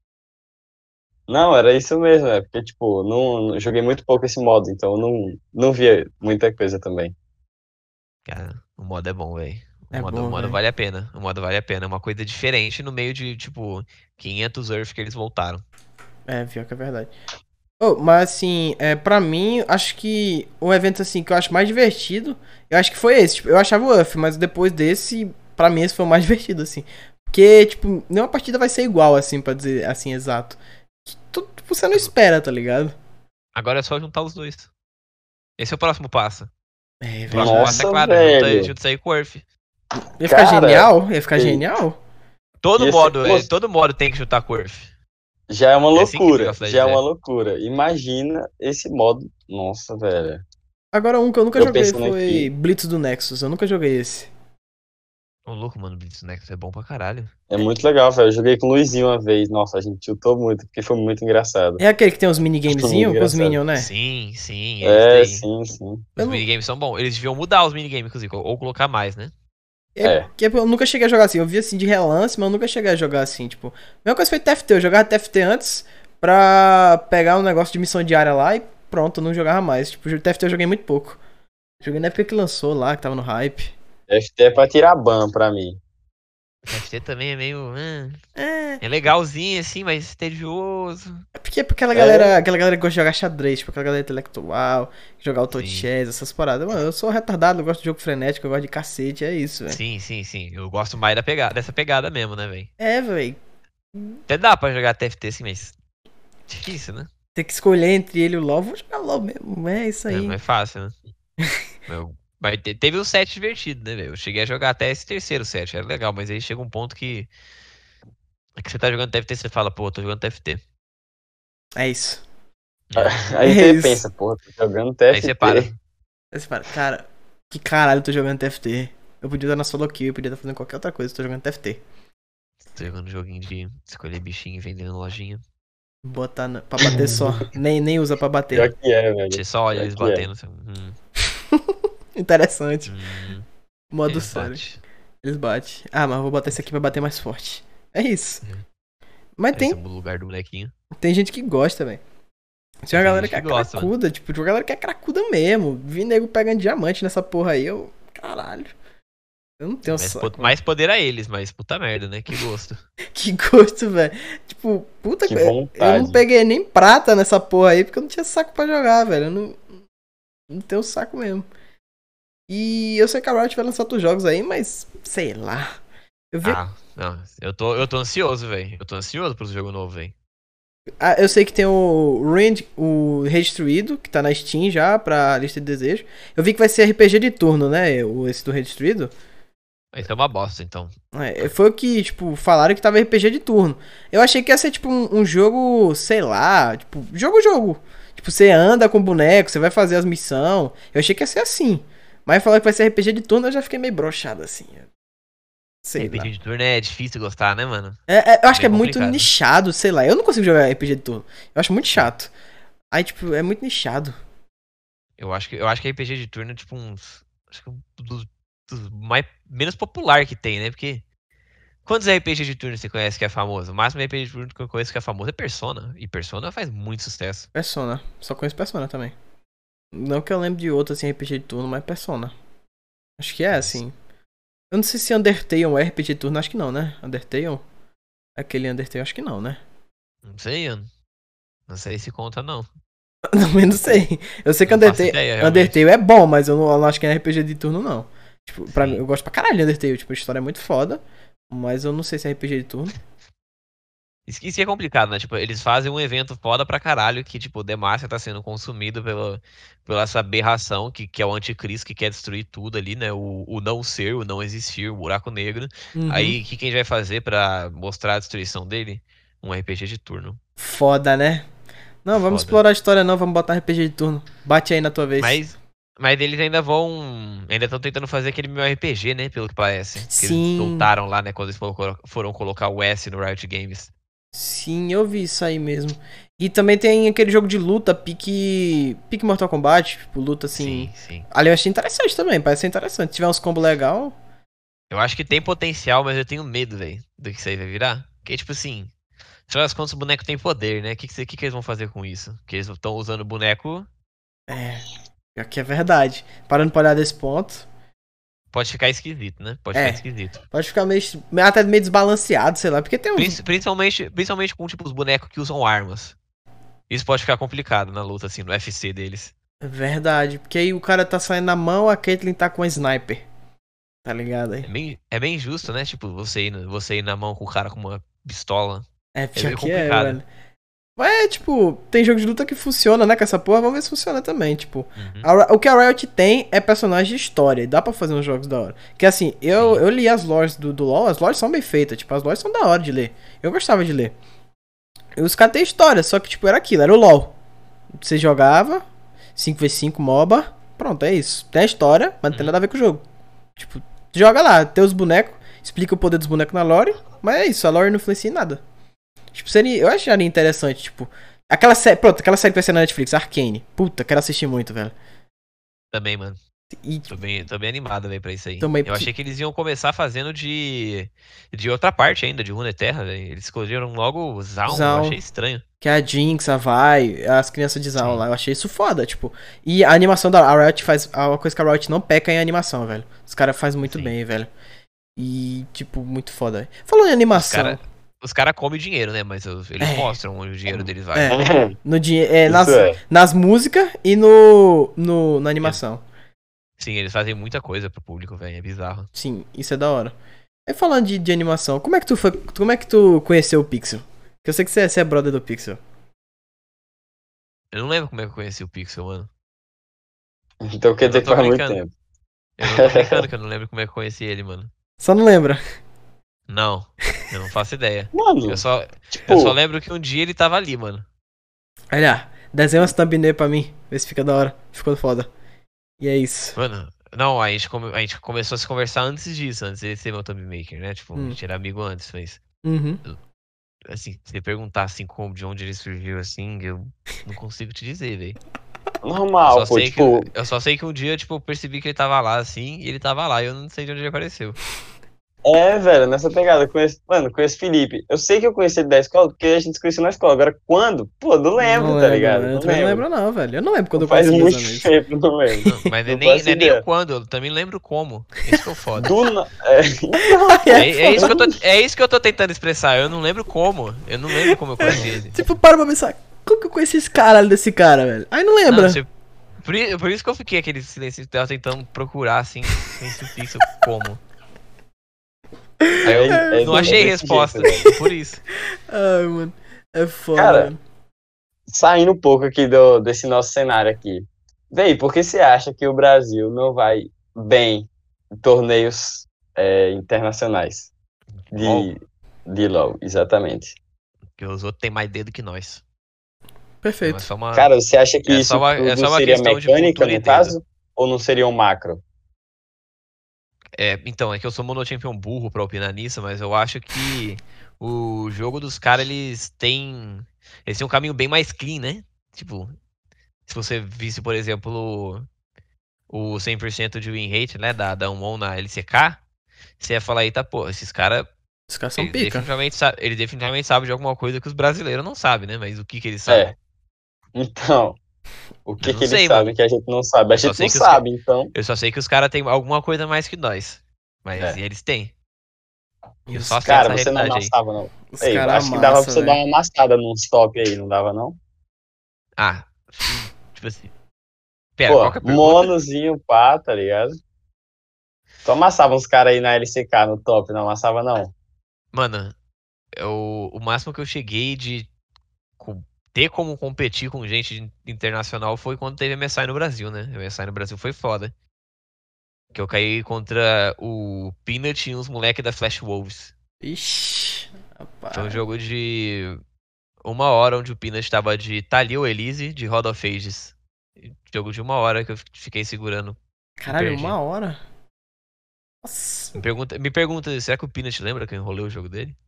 C: Não, era isso mesmo, é porque, tipo, não, não- joguei muito pouco esse modo, então eu não, não via muita coisa também.
B: Cara, o modo é bom, velho. O
A: É
B: modo,
A: bom,
B: o modo
A: velho.
B: vale a pena. O modo vale a pena. É uma coisa diferente no meio de, tipo, quinhentos Earth que eles voltaram.
A: É, pior que é verdade. Oh, mas assim, é, pra mim, acho que o evento assim que eu acho mais divertido, eu acho que foi esse. Tipo, eu achava o U F, mas depois desse, pra mim esse foi o mais divertido, assim. Porque, tipo, nenhuma partida vai ser igual, assim, pra dizer assim, exato. Tu- tu- Você não espera, tá ligado?
B: Agora é só juntar os dois. Esse é o próximo passo.
A: É,
B: O próximo
A: velho.
B: passo é
C: Nossa,
B: claro,
C: velho.
B: junta, junta isso aí com o Earth.
A: Ia ficar
C: Cara,
A: genial? Ia ficar
C: e-
A: genial?
B: Todo
C: Ia ser-
B: modo, é,
C: Nossa.
B: todo modo tem que juntar com o Earth.
C: Já é uma
B: É assim que
C: loucura,
B: League of Legends
C: já é uma
B: é.
C: loucura. Imagina esse modo. Nossa, velho.
A: Agora um que eu nunca
C: Eu
A: joguei
C: pensando
A: foi
C: aqui.
A: Blitz do Nexus. Eu nunca joguei esse.
B: Ô, louco, mano, Blitz Nexus é bom pra caralho.
C: É muito legal, velho. Eu joguei com o Luizinho uma vez. Nossa, a gente tiltou muito, porque foi muito engraçado.
A: É aquele que tem uns minigamezinhos com os
C: engraçado.
A: minions, né?
B: Sim, sim, é,
C: É,
B: isso daí.
C: sim, sim.
A: Eu
B: Os
A: não-
B: minigames são bons. Eles deviam mudar os minigames, inclusive, ou ou colocar mais, né?
A: É,
C: É.
A: porque eu nunca cheguei a jogar assim. Eu vi assim de relance, mas eu nunca cheguei a jogar assim. Tipo, a mesma coisa foi T F T. Eu jogava T F T antes pra pegar um negócio de missão diária lá e pronto, eu não jogava mais. Tipo, T F T eu joguei muito pouco. Joguei na época que lançou lá, que tava no hype.
C: F T é pra tirar ban pra mim.
B: T F T também é meio. hum,
A: É,
B: É legalzinho, assim, mas tedioso.
A: é porque é porque aquela
C: É.
A: galera, aquela galera que gosta de jogar xadrez, tipo, aquela galera intelectual, jogar auto
B: Sim.
A: chess, essas paradas. Mano, eu sou retardado, eu gosto de jogo frenético, eu gosto de cacete, é isso, velho.
B: Sim, sim, sim. Eu gosto mais da pegada, dessa pegada mesmo, né, velho?
A: É, velho.
B: Até dá pra jogar T F T assim, mas. Difícil, né?
A: Ter que escolher entre ele e o LoL, vou jogar LoL mesmo, é isso
B: É,
A: aí.
B: não é fácil, né? Eu- Mas te- teve o set divertido, né, velho? Eu cheguei a jogar até esse terceiro set, era legal, mas aí chega um ponto que. É que você tá jogando T F T, você fala, pô, tô jogando T F T.
A: É isso.
B: É.
C: Aí
A: É
C: você
A: isso.
C: pensa, porra, tô jogando
B: Aí
C: T F T.
B: você para.
A: Aí você fala, cara, que caralho eu tô jogando T F T? Eu podia estar na solo kill, eu podia estar fazendo qualquer outra coisa, eu tô jogando T F T.
B: Tô jogando um joguinho de escolher bichinho e vendendo lojinha.
A: Botar na, pra bater só. Nem, nem usa pra bater.
C: Pior que é, velho.
B: Você só olha
C: Pior
B: eles
C: que é.
B: batendo. Assim, hum,
A: Interessante.
B: hum,
A: Modo
B: eles
A: sério.
B: bate.
A: Eles batem. Ah, mas eu vou botar esse aqui pra bater mais forte. É isso. Mas
B: Esse é
A: tem,
B: o lugar do bonequinho.
A: tem gente que gosta, velho. Tem uma
B: Tem
A: galera
B: gente
A: que é
B: que gosta,
A: cracuda, tipo, tem uma galera que é cracuda mesmo. Vi nego pegando diamante nessa porra aí, eu. Caralho. Eu não tenho
B: Mas,
A: saco.
B: po- mais poder a eles, mas puta merda, né? Que gosto.
A: Que gosto, velho. Tipo, puta
C: Que
A: que. Eu
C: vontade.
A: não peguei nem prata nessa porra aí porque eu não tinha saco pra jogar, velho. Eu não. Não tenho saco mesmo. E eu sei que a Riot vai lançar outros jogos aí, mas. Sei lá. Eu vi.
B: Ah, não. Eu tô, eu tô ansioso, velho. Eu tô ansioso pro jogo novo, velho.
A: Ah, eu sei que tem o Rend, o Redestruído, que tá na Steam já, pra lista de desejo. Eu vi que vai ser R P G de turno, né? O, esse do Redestruído.
B: Vai ser uma bosta, então.
A: É, foi o que, tipo, falaram que tava R P G de turno. Eu achei que ia ser, tipo, um, um jogo, sei lá, tipo, jogo-jogo. Tipo, você anda com o boneco, você vai fazer as missões. Eu achei que ia ser assim. Mas falaram que vai ser R P G de turno, eu já fiquei meio broxado, assim. Sei lá.
B: R P G de turno é difícil gostar, né, mano?
A: É, é, eu acho que
B: Bem
A: é muito
B: complicado.
A: nichado, sei lá. Eu não consigo jogar R P G de turno. Eu acho muito chato. Aí, tipo, é muito nichado.
B: Eu acho que, eu acho que R P G de turno é tipo uns. Acho que um dos, dos mais, menos popular que tem, né? Porque. Quantos R P G de turno você conhece que é famoso? O máximo R P G de turno que eu conheço que é famoso é Persona. E Persona faz muito sucesso.
A: Persona. Só conheço Persona também. Não que eu lembre de outro, assim, R P G de turno, mas Persona. Acho que é,
B: Mas-
A: assim. Eu não sei se Undertale é um R P G de turno, acho que não, né? Undertale? Aquele Undertale, acho que não, né?
B: Não sei, Ian. Não sei se conta, não.
A: Também não sei. Eu sei que
B: Não faço
A: Undertale,
B: ideia, realmente.
A: Undertale é bom, mas eu não, eu não acho que é R P G de turno, não. Tipo, pra
B: Sim.
A: mim, eu gosto pra caralho de Undertale. Tipo, a história é muito foda. Mas eu não sei se é R P G de turno.
B: Isso, isso que é complicado, né? Tipo, eles fazem um evento foda pra caralho que, tipo, o Demacia tá sendo consumido pela, pela essa aberração que, que é o anticristo que quer destruir tudo ali, né? O, o não ser, o não existir, o buraco negro.
A: Uhum.
B: Aí, o que, que a gente vai fazer pra mostrar a destruição dele? Um R P G de turno.
A: Foda, né? Não, vamos
B: Foda.
A: explorar a história não, vamos botar R P G de turno. Bate aí na tua vez.
B: Mas, mas eles ainda vão. Ainda estão tentando fazer aquele meu R P G, né? Pelo que parece. Que eles
A: Sim.
B: soltaram lá, né? Quando eles foram, foram colocar o S no Riot Games.
A: Sim, eu vi isso aí mesmo. E também tem aquele jogo de luta, pique. Pique Mortal Kombat, tipo, luta assim.
B: Sim, sim.
A: Ali eu achei interessante também, parece ser interessante. Se tiver uns combos legal.
B: Eu acho que tem potencial, mas eu tenho medo, velho, do que isso aí vai virar. Porque, tipo assim, afinal das contas, o boneco tem poder, né? O que, que, que, que eles vão fazer com isso? Porque eles estão usando o boneco.
A: É. Aqui é verdade. Parando pra olhar desse ponto.
B: Pode ficar esquisito, né? Pode
A: É.
B: ficar esquisito.
A: Pode ficar meio. Até meio desbalanceado, sei lá. Porque tem uns.
B: Princi- Principalmente, principalmente com, tipo, os bonecos que usam armas. Isso pode ficar complicado na luta, assim, no U F C deles.
A: É verdade. Porque aí o cara tá saindo na mão, a Caitlyn tá com a sniper. Tá ligado aí?
B: É bem, é bem injusto, né? Tipo, você ir, você ir na mão com o cara com uma pistola.
A: É,
B: É
A: pior
B: meio
A: que é,
B: complicado.
A: velho. Mas é, tipo, tem jogo de luta que funciona, né, com essa porra. Vamos ver se funciona também, tipo.
B: Uhum.
A: A Ri- o que a Riot tem é personagem de história. E dá pra fazer uns jogos da hora. Que assim, eu,
B: Sim.
A: eu li as lores do, do LoL. As lores são bem feitas. Tipo, as lores são da hora de ler. Eu gostava de ler. E os caras têm história. Só que, tipo, era aquilo. Era o LoL. Você jogava. cinco por cinco MOBA. Pronto, é isso. Tem a história, mas não tem
B: Uhum.
A: nada a ver com o jogo. Tipo, joga lá. Tem os bonecos. Explica o poder dos bonecos na lore. Mas é isso. A lore não influencia em nada. Tipo, seria, eu acharia interessante, tipo. Aquela série. Pronto, aquela série que vai ser na Netflix, Arcane. Puta, quero assistir muito, velho.
B: Também, mano.
A: E
B: Tô bem, tô bem animado, velho, pra isso aí.
A: Também
B: Eu
A: porque-
B: achei que eles iam começar fazendo de. De outra parte ainda, de Runeterra, velho. Eles escolheram logo o Zaun, eu
A: Zaun.
B: achei estranho.
A: que a Jinx, a Vi, as crianças de Zaun
B: Sim.
A: lá, eu achei isso foda, tipo. E a animação da a Riot faz. Uma coisa que a Riot não peca é a animação, velho. Os caras fazem muito
B: Sim.
A: bem, velho. E, tipo, muito foda. Velho. Falando em animação.
B: Os caras os cara comem dinheiro, né? Mas os- eles
A: É.
B: mostram onde o dinheiro deles vai.
A: É. No dinhe- é,
C: Isso
A: nas,
C: é.
A: nas músicas e no, no. Na animação.
B: Sim, eles fazem muita coisa pro público, velho. É bizarro.
A: Sim, isso é da hora. E falando de, de animação, como é que tu foi. Como é que tu conheceu o Pixel? Porque eu sei que você, é- você é brother do Pixel.
B: Eu não lembro como é que eu conheci o Pixel, mano.
C: Então quer
B: Eu
C: dizer
B: não
C: que
B: tô
C: faz muito
B: brincando.
C: tempo.
B: Eu não tô brincando que eu não lembro como é que eu conheci ele, mano.
A: Só não lembra.
B: Não, eu não faço ideia.
C: Mano,
B: Eu só,
C: tipo,
B: eu só lembro que um dia ele tava ali, mano.
A: Olha, Desenha umas thumbnail pra mim. Vê se fica da hora. Ficou foda. E é isso.
B: Mano, não, a gente, come- a gente começou a se conversar antes disso, antes de ser meu thumb maker, né? Tipo, a
A: Hum.
B: gente era amigo antes, mas.
A: Uhum.
B: Assim, se você perguntar assim como, de onde ele surgiu, assim, eu não consigo te dizer, velho. Eu
C: Normal,
B: só
C: pô,
B: sei
C: tipo,
B: que, eu só sei que um dia, tipo, eu percebi que ele tava lá, assim, e ele tava lá, e eu não sei de onde ele apareceu.
C: é, velho, nessa pegada, eu conheço, mano, conheço o Felipe. Eu sei que eu conheci ele da escola, porque a gente se conheceu na escola. Agora, quando? Pô, não lembro,
A: Não
C: tá
A: lembro,
C: ligado?
A: mano. Eu
C: Não
A: também não
C: lembro.
A: lembro, não, velho. Eu não lembro quando
C: Não
A: eu
C: faz
A: conheci meus
C: muito
A: amigos.
C: tempo, não lembro.
B: Não, mas não é
C: Não
B: nem,
C: faço
B: não é nem o
C: ideia.
B: quando, eu também lembro como. Esse que é o foda.
C: Do na... é, então,
B: É, é isso que eu tô, é isso que eu tô tentando expressar, eu não lembro como. Eu não lembro como eu conheci ele.
A: Tipo, para pra pensar. Como que eu conheci esse caralho desse cara, velho? Aí não lembra.
B: Não, você- por, i- por isso que eu fiquei aquele silêncio, tava tentando procurar, assim, sem difícil como. Aí eu
C: é, é
B: não achei
C: desse
B: resposta,
C: jeito, velho.
B: por isso.
A: Ai, mano. É foda,
C: Cara,
A: velho.
C: Saindo um pouco aqui do, desse nosso cenário aqui. Véi, por que você acha que o Brasil não vai bem em torneios é, internacionais
B: LOL,
C: de, de LoL? Exatamente.
B: porque os outros têm mais dedo que nós. Então é
A: Perfeito.
B: só uma,
C: Cara, você acha que
B: é só
C: isso
B: uma, é
C: tudo
B: só uma
C: seria
B: questão de
C: mecânica,
B: cultura e
C: no
B: dedo.
C: caso? Ou não seria um macro?
B: É, então, é que eu sou monochampion burro pra opinar nisso, mas eu acho que o jogo dos caras, eles têm. Eles têm um caminho bem mais clean, né? Tipo, se você visse, por exemplo, o, o cem por cento de win rate, né, da, da um na L C K, você ia falar, eita, pô, esses caras,
A: Os caras são
B: eles
A: pica.
B: definitivamente, sa- eles definitivamente sabem de alguma coisa que os brasileiros não sabem, né? Mas o que que eles sabem?
C: É. Então, o
B: Eu
C: que
B: não
C: que eles
B: sei,
C: sabem
B: mano.
C: que a gente não sabe? A
B: Eu só
C: gente não
B: sei que os, ca-
C: sabe, então.
B: eu só sei que os caras têm alguma coisa a mais que nós. Mas
C: É.
B: eles têm.
A: E
B: Eu
A: os
B: só aceito
C: Cara,
B: essa
C: você não
B: realidade aí.
C: amassava, não.
A: Os
C: Ei,
A: caras
C: acho que dava pra
A: massa,
C: você dar
A: velho.
C: uma amassada nos top aí, não dava, não?
B: Ah, sim, tipo assim. Pera,
C: Pô,
B: qual que é a pergunta?
C: monozinho, pá, tá ligado? Tu amassava uns caras aí na L C K no top, não amassava, não?
B: Mano, eu, o máximo que eu cheguei de co- ter como competir com gente internacional foi quando teve M S I no Brasil, né? M S I no Brasil foi foda. Que eu caí contra o Peanut e uns moleque da Flash Wolves.
A: Ixi,
B: Foi um
A: rapaz.
B: jogo de uma hora onde o Peanut tava de Taliyah ou Elise de Rod of Ages. Jogo de uma hora que eu fiquei segurando e
A: Caralho,
B: perdi.
A: uma hora? Nossa.
B: Me pergunta, me pergunta, será que o Peanut lembra que eu enrolei o jogo dele?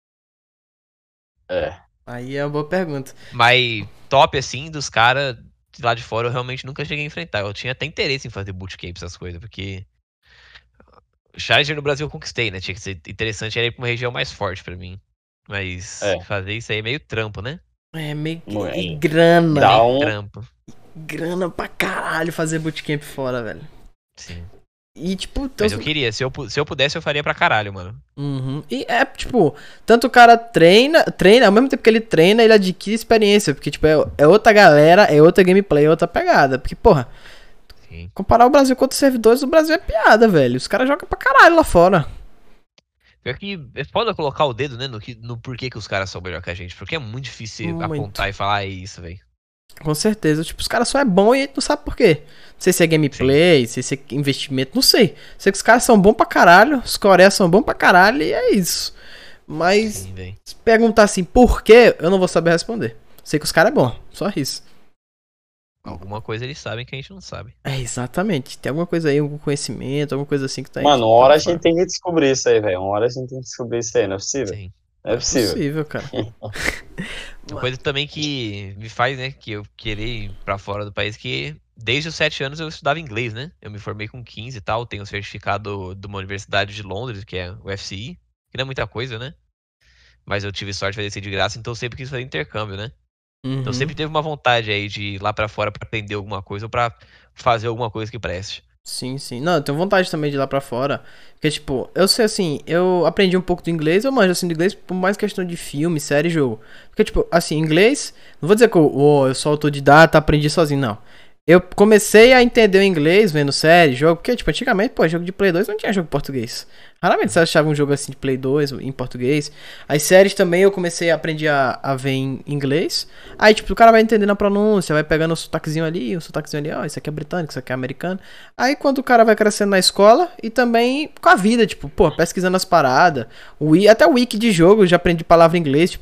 C: É.
A: Aí é uma boa pergunta.
B: Mas top, assim, dos caras de lá de fora, eu realmente nunca cheguei a enfrentar. Eu tinha até interesse em fazer bootcamp, essas coisas, porque Challenger no Brasil eu conquistei, né? Tinha que ser interessante, era ir pra uma região mais forte pra mim. Mas
C: É.
B: fazer isso aí é meio trampo, né?
A: É meio que.
C: Não
A: E
C: é.
A: grana.
C: Dá
B: Bem
C: um.
B: trampo.
A: Grana pra caralho fazer bootcamp fora, velho.
B: Sim.
A: E tipo, tem
B: Mas
A: uns-
B: eu queria, se eu, pu- se eu pudesse, eu faria pra caralho, mano.
A: Uhum. E é, tipo, tanto o cara treina, treina, ao mesmo tempo que ele treina, ele adquire experiência. Porque, tipo, é, é outra galera, é outra gameplay, é outra pegada. Porque, porra,
B: Sim.
A: comparar o Brasil com outros servidores, o Brasil é piada, velho. Os caras jogam pra caralho lá fora.
B: Pior que é foda colocar o dedo, né, no, que, no porquê que os caras são melhor que a gente. Porque é muito difícil
A: Muito.
B: apontar e falar, ah, é isso, velho.
A: Com certeza. Tipo, os caras só é bom e a gente não sabe por quê. Não sei se é gameplay, se é investimento, não sei. Sei que os caras são bons pra caralho, os coreanos são bons pra caralho e é isso. Mas,
B: Sim, velho.
A: se perguntar assim, por quê, eu não vou saber responder. Sei que os caras é bom, só isso.
B: Alguma coisa eles sabem que a gente não sabe.
A: É, exatamente. Tem alguma coisa aí, algum conhecimento, alguma coisa assim que tá aí.
C: Mano,
A: que
C: uma
A: tá
C: hora a
A: fora.
C: gente tem que descobrir isso aí, velho. Uma hora a gente tem que descobrir isso aí, não é possível?
B: Sim.
C: Não é
A: É
C: possível.
A: possível, cara.
B: Uma coisa também que me faz, né, que eu querer ir pra fora do país, que desde os sete anos eu estudava inglês, né? Eu me formei com quinze e tal, tenho um certificado de uma universidade de Londres, que é o F C I, que não é muita coisa, né? Mas eu tive sorte de fazer isso de graça, então eu sempre quis fazer intercâmbio, né? Então
A: Uhum.
B: sempre teve uma vontade aí de ir lá pra fora pra aprender alguma coisa ou pra fazer alguma coisa que preste.
A: Sim, sim. Não, eu tenho vontade também de ir lá pra fora. Porque, tipo, eu sei assim, eu aprendi um pouco do inglês, eu manjo assim do inglês por mais questão de filme, série e jogo. Porque, tipo, assim, inglês, não vou dizer que eu, oh, eu sou autodidata, aprendi sozinho, não. Eu comecei a entender o inglês vendo série, jogo, porque, tipo, antigamente, pô, jogo de Play dois não tinha jogo em português. Raramente você achava um jogo assim de Play dois em português. As séries também eu comecei a aprender a, a ver em inglês. Aí, tipo, o cara vai entendendo a pronúncia, vai pegando o sotaquezinho ali, o sotaquezinho ali, ó, isso aqui é britânico, isso aqui é americano. Aí, quando o cara vai crescendo na escola e também com a vida, tipo, pô, pesquisando as paradas. O, i- até o wiki de jogo, eu já aprendi palavra em inglês, tipo,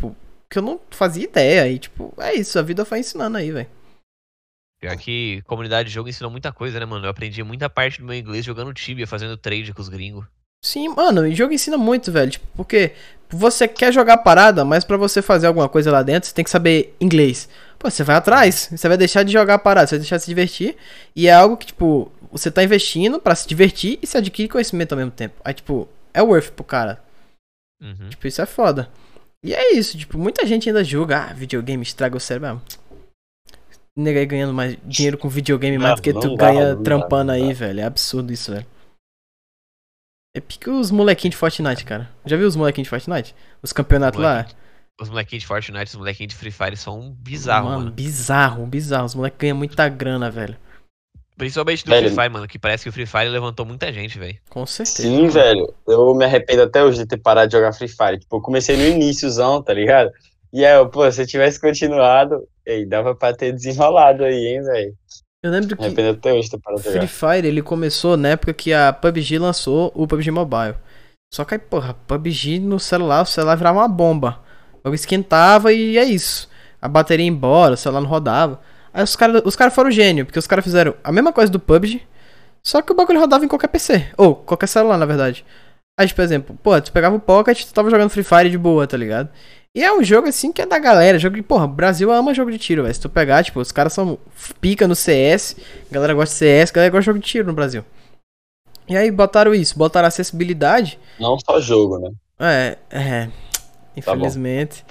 A: que eu não fazia ideia. E, tipo, é isso, a vida foi ensinando aí, velho.
B: Pior que comunidade de jogo ensinou muita coisa, né, mano? Eu aprendi muita parte do meu inglês jogando Tibia, fazendo trade com os gringos.
A: Sim, mano, e jogo ensina muito, velho. Tipo, porque você quer jogar parada, mas pra você fazer alguma coisa lá dentro, você tem que saber inglês. Pô, você vai atrás, você vai deixar de jogar parada, você vai deixar de se divertir. E é algo que, tipo, você tá investindo pra se divertir e se adquirir conhecimento ao mesmo tempo. Aí, tipo, é worth pro cara.
B: Uhum.
A: Tipo, isso é foda. E é isso, tipo, muita gente ainda julga, ah, videogame estraga o cérebro. Ah, nega aí ganhando mais dinheiro com videogame
C: Não,
A: mais do que
C: não
A: tu
C: dá,
A: ganha
C: não dá,
A: trampando
C: não
A: aí,
C: dá.
A: velho. É absurdo isso, velho. É pique os molequinhos de Fortnite, cara. Já viu os molequinhos de Fortnite? Os campeonatos lá?
B: Molequinho- Os molequinhos de Fortnite, os molequinhos de Free Fire são bizarros,
A: Mano,
B: mano.
A: bizarro, bizarro. Os moleques ganham muita grana, velho.
B: Principalmente do
C: Velho,
B: Free Fire, mano, que parece que o Free Fire levantou muita gente, velho.
A: Com certeza.
C: sim,
A: mano.
C: velho. Eu me arrependo até hoje de ter parado de jogar Free Fire. Tipo, eu comecei no iníciozão, tá ligado? E aí, eu, pô, se eu tivesse continuado, ei, dava pra ter desenrolado aí, hein, velho.
A: Eu lembro
C: Me
A: que
C: arrependo até hoje de ter parado de
A: Free
C: jogar.
A: Fire, ele começou na época que a P U B G lançou o P U B G Mobile. Só que aí, porra, P U B G no celular, o celular virava uma bomba. O bagulho esquentava e é isso. A bateria ia embora, o celular não rodava. Aí os caras os cara foram gênio, porque os caras fizeram a mesma coisa do P U B G, só que o bagulho rodava em qualquer P C. Ou qualquer celular, na verdade. Aí, tipo, por exemplo, pô, tu pegava o Pocket, tu tava jogando Free Fire de boa, tá ligado? E é um jogo assim que é da galera. Jogo de, porra, o Brasil ama jogo de tiro, velho. Se tu pegar, tipo, os caras são pica no C S. A galera gosta de C S, a galera gosta de jogo de tiro no Brasil. E aí botaram isso, botaram acessibilidade.
C: Não só jogo, né?
A: É, é.
C: Tá bom.
A: Infelizmente.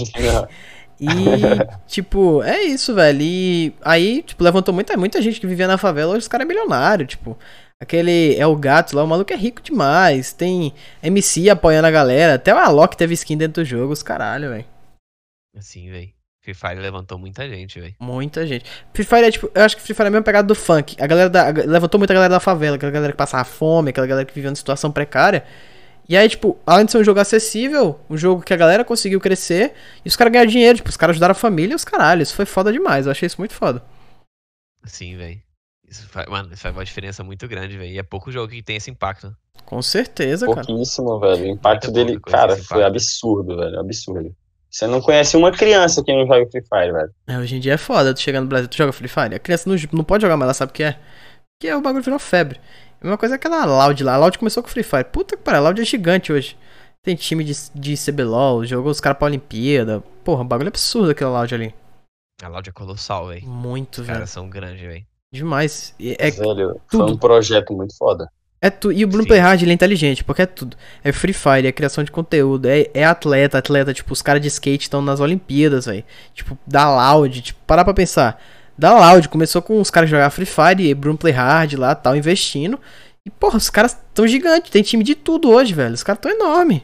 A: E, tipo, é isso, velho. E aí, tipo, levantou muita, muita gente que vivia na favela. Hoje os caras é milionário, tipo. Aquele é o gato lá, o maluco é rico demais. Tem M C apoiando a galera. Até o Alok teve skin dentro do jogo, os caralho, velho.
B: Assim, velho. Free Fire levantou muita gente, velho.
A: Muita gente. Free Fire é tipo, eu acho que Free Fire é a mesma pegada do funk. A galera da, a- levantou muita galera da favela, aquela galera que passava fome, aquela galera que vivia em situação precária. E aí, tipo, além de ser um jogo acessível, um jogo que a galera conseguiu crescer, e os caras ganharam dinheiro, tipo, os caras ajudaram a família e os caralho. Isso foi foda demais, eu achei isso muito foda.
B: Assim, velho. Isso faz, mano, isso faz uma diferença muito grande, velho. E é pouco jogo que tem esse impacto.
A: Com certeza, cara.
C: Pouquíssimo, velho. O impacto
B: Muita
C: dele,
B: pouca coisa
C: cara,
B: desse
C: foi
B: impacto.
C: absurdo, velho. Absurdo. Você não conhece uma criança que não joga Free Fire, velho.
A: É, hoje em dia é foda, tu chegar no Brasil, tu joga Free Fire. A criança não, não pode jogar, mas ela sabe o que é. Que é o bagulho virou febre. A mesma coisa é aquela Loud lá. A Loud começou com Free Fire. Puta que pariu, a Loud é gigante hoje. Tem time de, de C B L O L, jogou os caras pra Olimpíada. Porra, um bagulho absurdo aquela Loud ali.
B: A Loud é colossal, velho.
A: Muito,
B: Os
A: velho.
B: caras são grandes, velho.
A: Demais. E é
C: Velho,
A: tudo.
C: foi um projeto muito foda.
A: É tu... E o Bruno
B: Sim.
A: Playhard, ele é inteligente, porque é tudo. É Free Fire, é criação de conteúdo, é, é atleta, atleta, tipo, os caras de skate estão nas Olimpíadas, velho. Tipo, da Loud, tipo, parar pra pensar. Da Loud, começou com os caras jogar Free Fire e Bruno Playhard lá, tal, investindo. E, porra, os caras tão gigantes, tem time de tudo hoje, velho. Os caras tão enormes.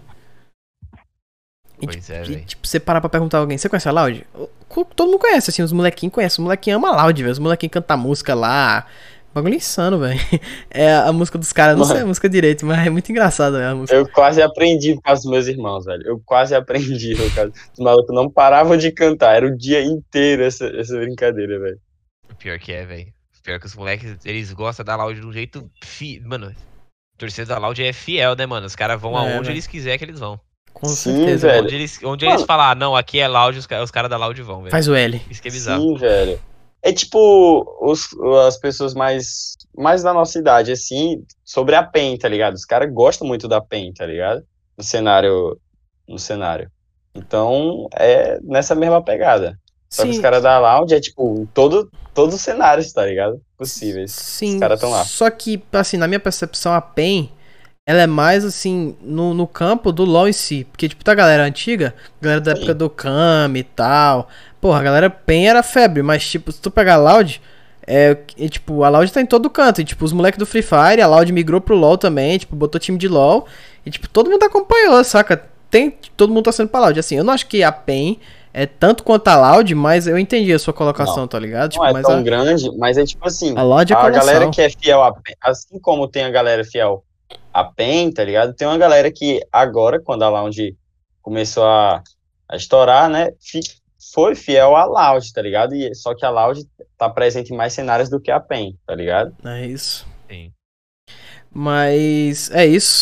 A: E,
B: Pois
A: tipo,
B: é,
A: e,
B: velho.
A: tipo, você parar pra perguntar a alguém, você conhece a Loud? O- Todo mundo conhece, assim, os molequinhos conhecem. Os molequinhos amam a Loud, velho. Os molequinhos cantam música lá. Bagulho insano, velho. É a música dos caras, não sei a
C: Mano.
A: música direito, mas é muito engraçado, velho, a música.
C: Eu quase aprendi por causa dos meus irmãos, velho. Eu quase aprendi por causa. Os malucos não paravam de cantar. Era o dia inteiro essa, essa brincadeira, velho.
B: O pior que é, velho. Pior que os moleques, eles gostam da Loud de um jeito. Fi... Mano, a torcida da Loud é fiel, né, mano? Os caras vão
A: É,
B: aonde
A: velho.
B: eles quiserem que eles vão.
A: Com
C: Sim,
A: certeza,
C: velho.
B: Onde eles, onde
C: Mano.
B: eles falar, ah, não, aqui é Loud, os, ca- os caras da Loud vão, velho.
A: Faz o L.
B: Isso que é bizarro.
C: Sim, velho. É tipo os, as pessoas mais, mais da nossa idade, assim, sobre a PEN, tá ligado? Os caras gostam muito da PEN, tá ligado? No cenário, no cenário. Então, é nessa mesma pegada. Só que os
A: Sim,
C: caras da Loud é tipo, em todo, todos os cenários, tá ligado? Possíveis.
A: sim.
C: Os caras tão lá.
A: Só que, assim, na minha percepção, a PEN, ela é mais, assim, no, no campo do LoL em si. Porque, tipo, tá a galera antiga, galera da
C: Sim.
A: época do Kami e tal. Porra, a galera PEN era febre, mas, tipo, se tu pegar a Loud, é, e, tipo, a Loud tá em todo canto. E, tipo, os moleques do Free Fire, a Loud migrou pro LoL também, tipo, botou time de LoL. E, tipo, todo mundo acompanhou, saca? Tem, todo mundo tá sendo pra Loud. Assim, eu não acho que a PEN é tanto quanto a Loud, mas eu entendi a sua colocação,
C: Não.
A: tá ligado? Tipo,
C: Não é
A: mas
C: tão
A: a,
C: grande, mas é tipo assim,
A: a Loud é
C: a
A: colossal.
C: galera que é fiel a PEN, assim como tem a galera fiel a PEN, tá ligado? Tem uma galera que agora, quando a Loud começou a, a estourar, né, fi- foi fiel à Loud, tá ligado? E, só que a Loud tá presente em mais cenários do que a PEN, tá ligado?
A: É isso.
B: Sim.
A: Mas é isso.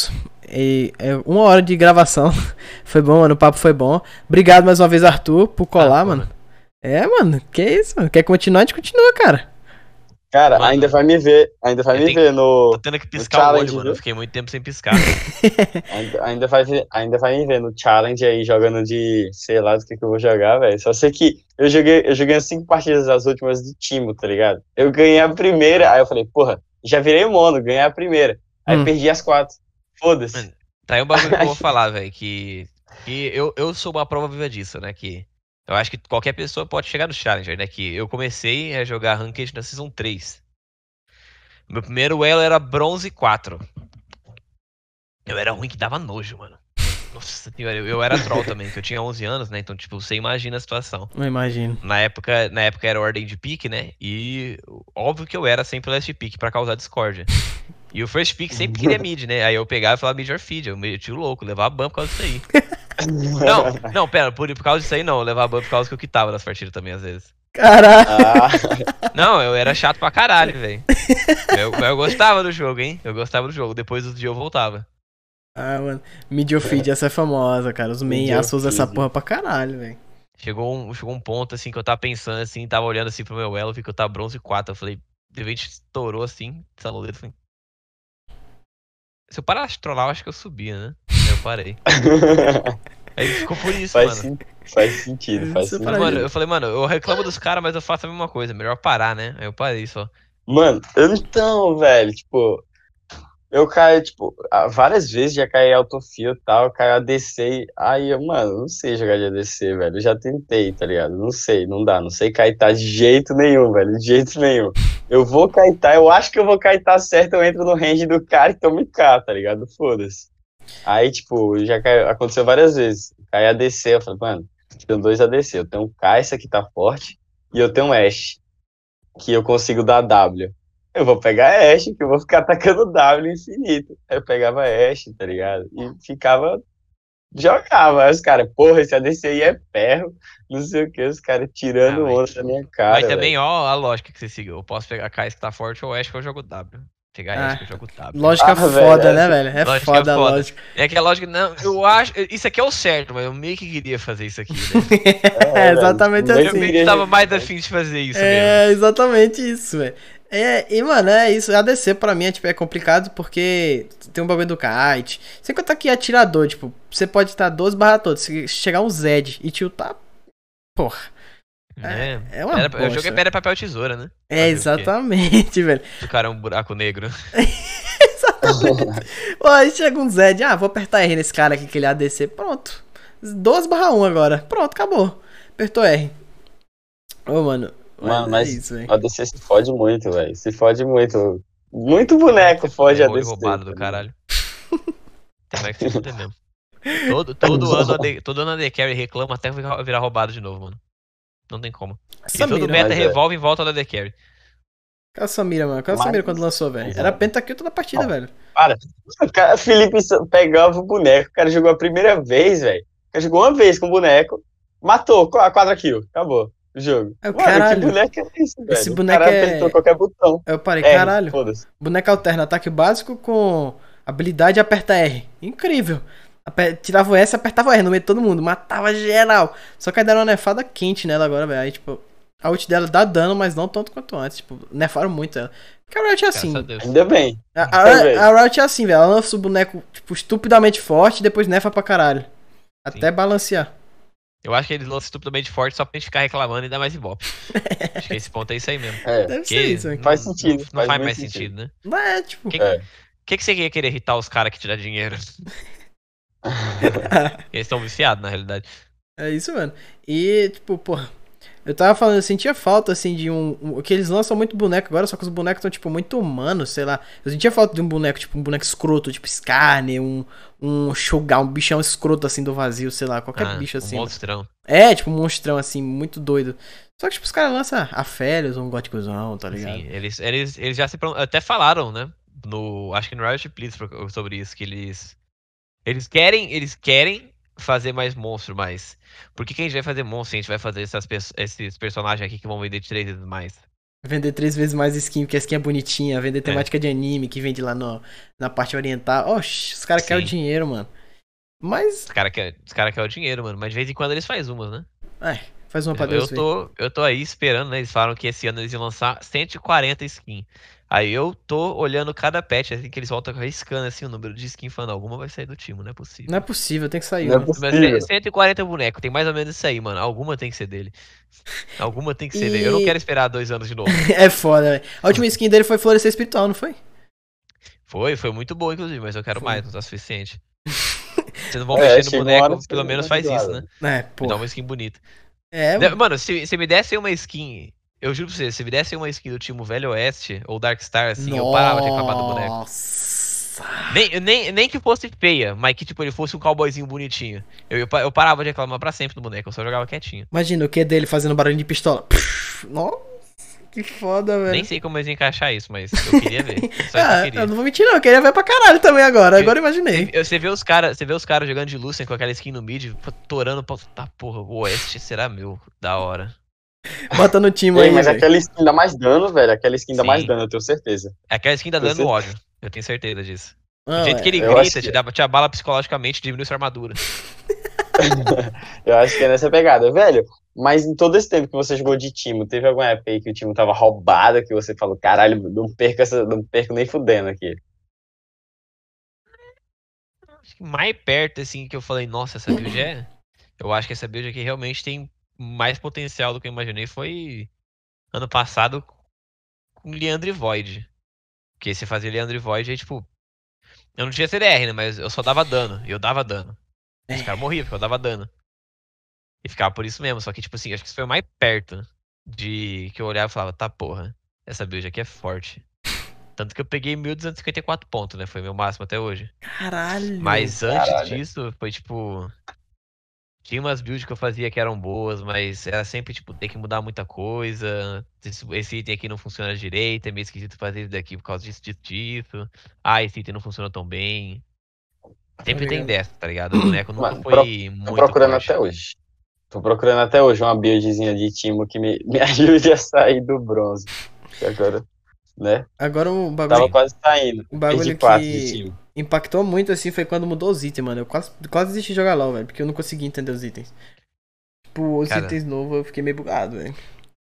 A: E, é, uma hora de gravação. Foi bom, mano. O papo foi bom. Obrigado mais uma vez, Arthur, por colar,
B: Ah, pô,
A: mano.
B: mano.
A: É, mano. Que isso, mano. Quer continuar? A gente continua, cara.
C: Cara,
B: Mano,
C: ainda vai me ver, ainda vai
B: eu
C: me
B: tenho-
C: ver
B: Tô
C: no,
B: tendo que
C: no
B: piscar o olho,
C: challenge,
B: mano. Eu
C: viu?
B: fiquei muito tempo sem piscar.
C: Ainda, ainda vai ver, ainda vai me ver no challenge aí jogando de, sei lá do que que eu vou jogar, velho. Só sei que eu joguei, eu joguei as cinco partidas as últimas de Timo, tá ligado? Eu ganhei a primeira, aí eu falei, porra, já virei o mono, ganhei a primeira. Aí
A: Hum.
C: perdi as quatro. Foda-se.
B: Mano, tá aí um bagulho que eu vou falar, velho. Que, que eu, eu sou uma prova viva disso, né? Que eu acho que qualquer pessoa pode chegar no Challenger, né? Que eu comecei a jogar Ranked na Season três. Meu primeiro elo era bronze quatro. Eu era ruim que dava nojo, mano. Nossa senhora, eu, eu era troll também, que eu tinha onze anos, né? Então, tipo, você imagina a situação.
A: Não imagino.
B: Na época, na época era ordem de pick, né? E óbvio que eu era sempre last pick pra causar discórdia. E o first pick sempre queria mid, né? Aí eu pegava e falava mid or feed. Eu meti o louco, levava ban por causa disso aí. Não, não, pera, por, por causa disso aí não. Eu levava ban por causa que eu quitava nas partidas também, às vezes.
A: Caralho.
C: Ah,
B: Não, eu era chato pra caralho, velho. Eu, mas eu gostava do jogo, hein? Eu gostava do jogo. Depois do dia eu voltava.
A: Ah, mano. Mediofeed, essa é famosa, cara. Os main aços usam essa
C: Mediofeed.
A: porra pra caralho, velho.
B: Chegou um, chegou um ponto, assim, que eu tava pensando, assim, tava olhando, assim, pro meu elo, vi que eu tava bronze quatro. Eu falei, de repente estourou, assim, salou o dedo, falei... Se eu parasse de trollar, eu acho que eu subia, né? Aí eu parei. Aí ficou por isso,
C: faz,
B: mano.
C: sim- faz sentido, faz
A: Isso é
B: Mas,
A: para-
B: mano,
C: sentido.
B: eu falei, mano, eu reclamo dos caras, mas eu faço a mesma coisa. Melhor parar, né? Aí eu parei só.
C: Mano, eu então, velho, tipo, eu caio, tipo, ah, várias vezes já caí autofio e tal, caio A D C, e aí, eu, mano, não sei jogar de A D C, velho, eu já tentei, tá ligado? Não sei, não dá, não sei kaitar de jeito nenhum, velho, de jeito nenhum. Eu vou kaitar, eu acho que eu vou kaitar certo, eu entro no range do cara e tomo K, tá ligado? Foda-se. Aí, tipo, já caiu, aconteceu várias vezes, cai A D C, eu falei, mano, eu tenho dois A D C, eu tenho um K, esse aqui tá forte, e eu tenho um Ashe, que eu consigo dar W. Eu vou pegar Ashe, que eu vou ficar atacando W infinito. Aí eu pegava Ashe, tá ligado? E ficava. Jogava. Aí os caras, porra, esse A D C aí é ferro. Não sei o que, os caras
B: Ah,
C: tirando
B: mas,
C: onda da minha
B: mas
C: cara,
B: também,
C: velho.
B: ó, a lógica que você seguiu. Eu posso pegar a K S que tá forte ou Ash que eu jogo W. Pegar Ash
A: Ah,
B: que eu jogo W.
A: lógica
C: Ah, velho,
A: foda, né,
C: essa-
A: velho? É
B: Lógica
A: foda a
B: foda.
A: lógica.
B: É que a lógica, não, eu acho, isso aqui é o certo, mas eu meio que queria fazer isso aqui, né?
A: É
C: velho,
A: exatamente
C: tipo,
B: Eu
A: assim.
B: meio que tava mais afim de fazer isso mesmo.
A: É exatamente isso, velho. É, e, mano, é isso. A D C pra mim é, tipo, é complicado porque tem um bagulho do kite. Sem contar que atirador, tipo, você pode estar doze barra todos. Se chegar um Zed e tiltar, porra.
B: É,
A: É uma
B: era, eu joguei
A: bosta.
B: pedra, papel, tesoura, né?
A: É,
B: Fazer o quê?
A: exatamente, velho.
B: Se o cara é um buraco negro.
A: Exatamente. Pô, aí chega um Zed, ah, vou apertar R nesse cara aqui que ele é A D C. Pronto. doze barra um agora. Pronto, acabou. Apertou R. Ô, mano.
C: Mano,
A: Mas é
C: mas
A: isso, velho.
C: a D C se fode muito, velho. Se fode muito. Muito boneco fode a
B: Rolo
C: D C.
B: roubado do
C: tá ligado?
B: caralho. Tem mais que se fuder mesmo. Todo, todo, ano a D, todo ano a D Carry reclama até virar virar roubado de novo, mano. Não tem como. E todo
A: Samira,
B: meta
C: Mas é.
B: revolve em volta da D Carry.
A: Cadê a Samira, mano? Cadê a
C: Mas-
A: Samira quando lançou, velho?
C: mas
A: Era
C: é.
A: pentakill toda a partida,
C: Não.
A: velho.
C: Para. O cara, Felipe pegava o boneco, o cara jogou a primeira vez, velho. O cara jogou uma vez com o boneco, matou, a quadra kill, acabou o jogo.
A: É o
C: Mano,
A: caralho.
C: que boneco é esse, velho?
A: Esse
C: O
A: boneco
C: cara
A: é-
C: apertou qualquer botão.
A: Aí eu parei,
C: R,
A: caralho.
C: foda-se.
A: Boneco alterna ataque básico com habilidade e aperta R. Incrível. Aper- Tirava o S e apertava o R no meio de todo mundo. Matava geral. Só que aí deram uma nefada quente nela agora, velho. Aí, tipo, a ult dela dá dano, mas não tanto quanto antes. Tipo, nefaram muito ela. Porque a Riot é assim.
B: Graças a Deus.
C: Ainda bem.
A: A,
C: Ainda bem.
A: a, a Riot é assim, velho. Ela lança o boneco, tipo, estupidamente forte e depois nefa pra caralho. Até balancear.
B: Eu acho que eles lançam estupidamente forte só pra gente ficar reclamando e dar mais ibope. Acho que esse ponto é isso aí mesmo.
C: É.
A: Deve ser
B: Porque
A: isso, velho.
B: não,
C: Faz sentido,
B: não, não
C: faz
B: faz
C: muito
B: mais
C: sentido.
B: sentido, né?
A: Mas é, tipo.
B: O que,
C: É.
B: que, que você ia querer irritar os caras que te dão dinheiro? Eles estão viciados, na realidade.
A: É isso, mano. E, tipo, porra. Eu tava falando, eu sentia falta, assim, de um, um. Que eles lançam muito boneco agora, só que os bonecos estão, tipo, muito humanos, sei lá. Eu sentia falta de um boneco, tipo, um boneco escroto, tipo Skarner, um. Um Shogun, um bichão escroto, assim, do vazio, sei lá, qualquer
B: Ah,
A: bicho
B: um
A: assim.
B: monstrão.
A: É, tipo, um monstrão, assim, muito doido. Só que, tipo, os caras lançam a Férias, um góticozão, tá ligado?
B: Sim, eles, eles, eles já se pron- até falaram, né? No, acho que no Riot Please pro- sobre isso, que eles. Eles querem, eles querem fazer mais monstro, mas. Por que, que a gente vai fazer monstro se a gente vai fazer essas, pe- esses personagens aqui que vão vender três vezes mais?
A: Vender três vezes mais skin, porque a skin é bonitinha. Vender temática é. de anime, que vende lá no, na parte oriental. Oxi, os caras querem o dinheiro, mano. Mas...
B: Os caras querem cara quer o dinheiro, mano. Mas de vez em quando eles fazem umas, né?
A: É, faz uma pra
B: eu,
A: Deus
B: eu tô, eu tô aí esperando, né? Eles falaram que esse ano eles iam lançar cento e quarenta skins. Aí eu tô olhando cada patch, assim, que eles voltam riscando, assim, o número de skins, falando, alguma vai sair do time, não é possível.
A: Não é possível, tem que sair.
C: Não é
A: Mano.
C: possível.
B: Mas cento e quarenta bonecos, tem mais ou menos isso aí, mano. Alguma tem que ser dele. Alguma tem que ser
A: E-
B: dele. Eu não quero esperar dois anos de novo.
A: É foda, velho. A última skin dele foi Florescer Espiritual, não foi?
B: Foi, foi muito boa, inclusive, mas eu quero
A: Foi.
B: mais, não tá suficiente. Vocês não vão
C: É,
B: mexer no
C: chega uma hora
B: boneco,
C: que
B: pelo
C: você
B: menos
C: vai
B: faz isso,
C: ajudar,
B: né?
A: É,
B: Me
A: pô.
B: dá uma skin bonita.
A: É,
B: De-
A: mano.
B: Mano, se, se me desse uma skin, eu juro pra você, se me desse uma skin do time Velho Oeste ou Darkstar, assim, eu parava de reclamar do boneco.
A: Nossa.
B: Nem, nem, nem que fosse feia, mas que tipo, ele fosse um cowboyzinho bonitinho. Eu, eu, pa- eu parava de reclamar pra sempre do boneco, eu só jogava quietinho.
A: Imagina o que dele fazendo barulho de pistola. Pff, Nossa, que foda, velho.
B: Nem sei como eles iam encaixar isso, mas eu queria ver. Só isso que eu
A: Ah,
B: queria.
A: eu não vou mentir, não. Eu queria ver pra caralho também agora. Agora eu imaginei.
B: Você- Você vê os caras você vê os cara jogando de Lucian com aquela skin no mid, pô, torando pra. Tá, porra, o Oeste será meu. Da hora.
A: Bota no time
C: Ei,
A: aí,
C: mas
A: velho.
C: aquela skin dá mais dano, velho. Aquela skin dá mais
B: Sim.
C: dano, eu tenho certeza.
B: Aquela skin tá
C: Com
B: dando
C: certeza.
B: ódio. Eu tenho certeza disso.
A: Não,
B: Do jeito que
A: é-
B: ele
C: eu acho
B: grita,
C: que-
B: te, dá, te abala psicologicamente, diminui sua armadura.
C: Eu acho que é nessa pegada, velho. Mas em todo esse tempo que você jogou de time, teve alguma época aí que o time tava roubado, que você falou, caralho, não perco, essa, não perco nem fudendo aqui.
B: Acho que mais perto, assim, que eu falei, nossa, essa build é. Eu acho que essa build aqui realmente tem mais potencial do que eu imaginei. Foi ano passado com Leandro e Void. Porque você fazia Leandro e Void, aí, tipo. Eu não tinha C D R, né? Mas eu só dava dano. E eu dava dano. Os caras morriam porque eu dava dano. E ficava por isso mesmo. Só que, tipo assim, acho que isso foi o mais perto de que eu olhava e falava, tá, porra, essa build aqui é forte. Tanto que eu peguei mil duzentos e cinquenta e quatro pontos, né? Foi meu máximo até hoje.
A: Caralho.
B: Mas antes
C: Caralho.
B: disso, foi tipo. Tinha umas builds que eu fazia que eram boas, mas era sempre, tipo, ter que mudar muita coisa. Esse, esse item aqui não funciona direito, é meio esquisito fazer isso daqui por causa disso, disso, disso. Ah, esse item não funciona tão bem. Sempre tem
A: ligado.
B: dessa, tá ligado? O boneco nunca
C: Mano,
B: foi
C: pro- Tô
B: muito
C: procurando
B: forte.
C: até hoje. Tô procurando até hoje uma buildzinha de time que me, me ajude a sair do bronze. Que agora, né?
A: Agora o
C: Tava
A: bagulho,
C: quase saindo.
A: o bagulho
C: Perdi quatro de
A: que
C: time.
A: impactou muito assim foi quando mudou os itens, mano. Eu quase, quase desisti de jogar LoL, velho. Porque eu não conseguia entender os itens. Tipo, os
B: Cara,
A: itens novos eu fiquei meio bugado, velho.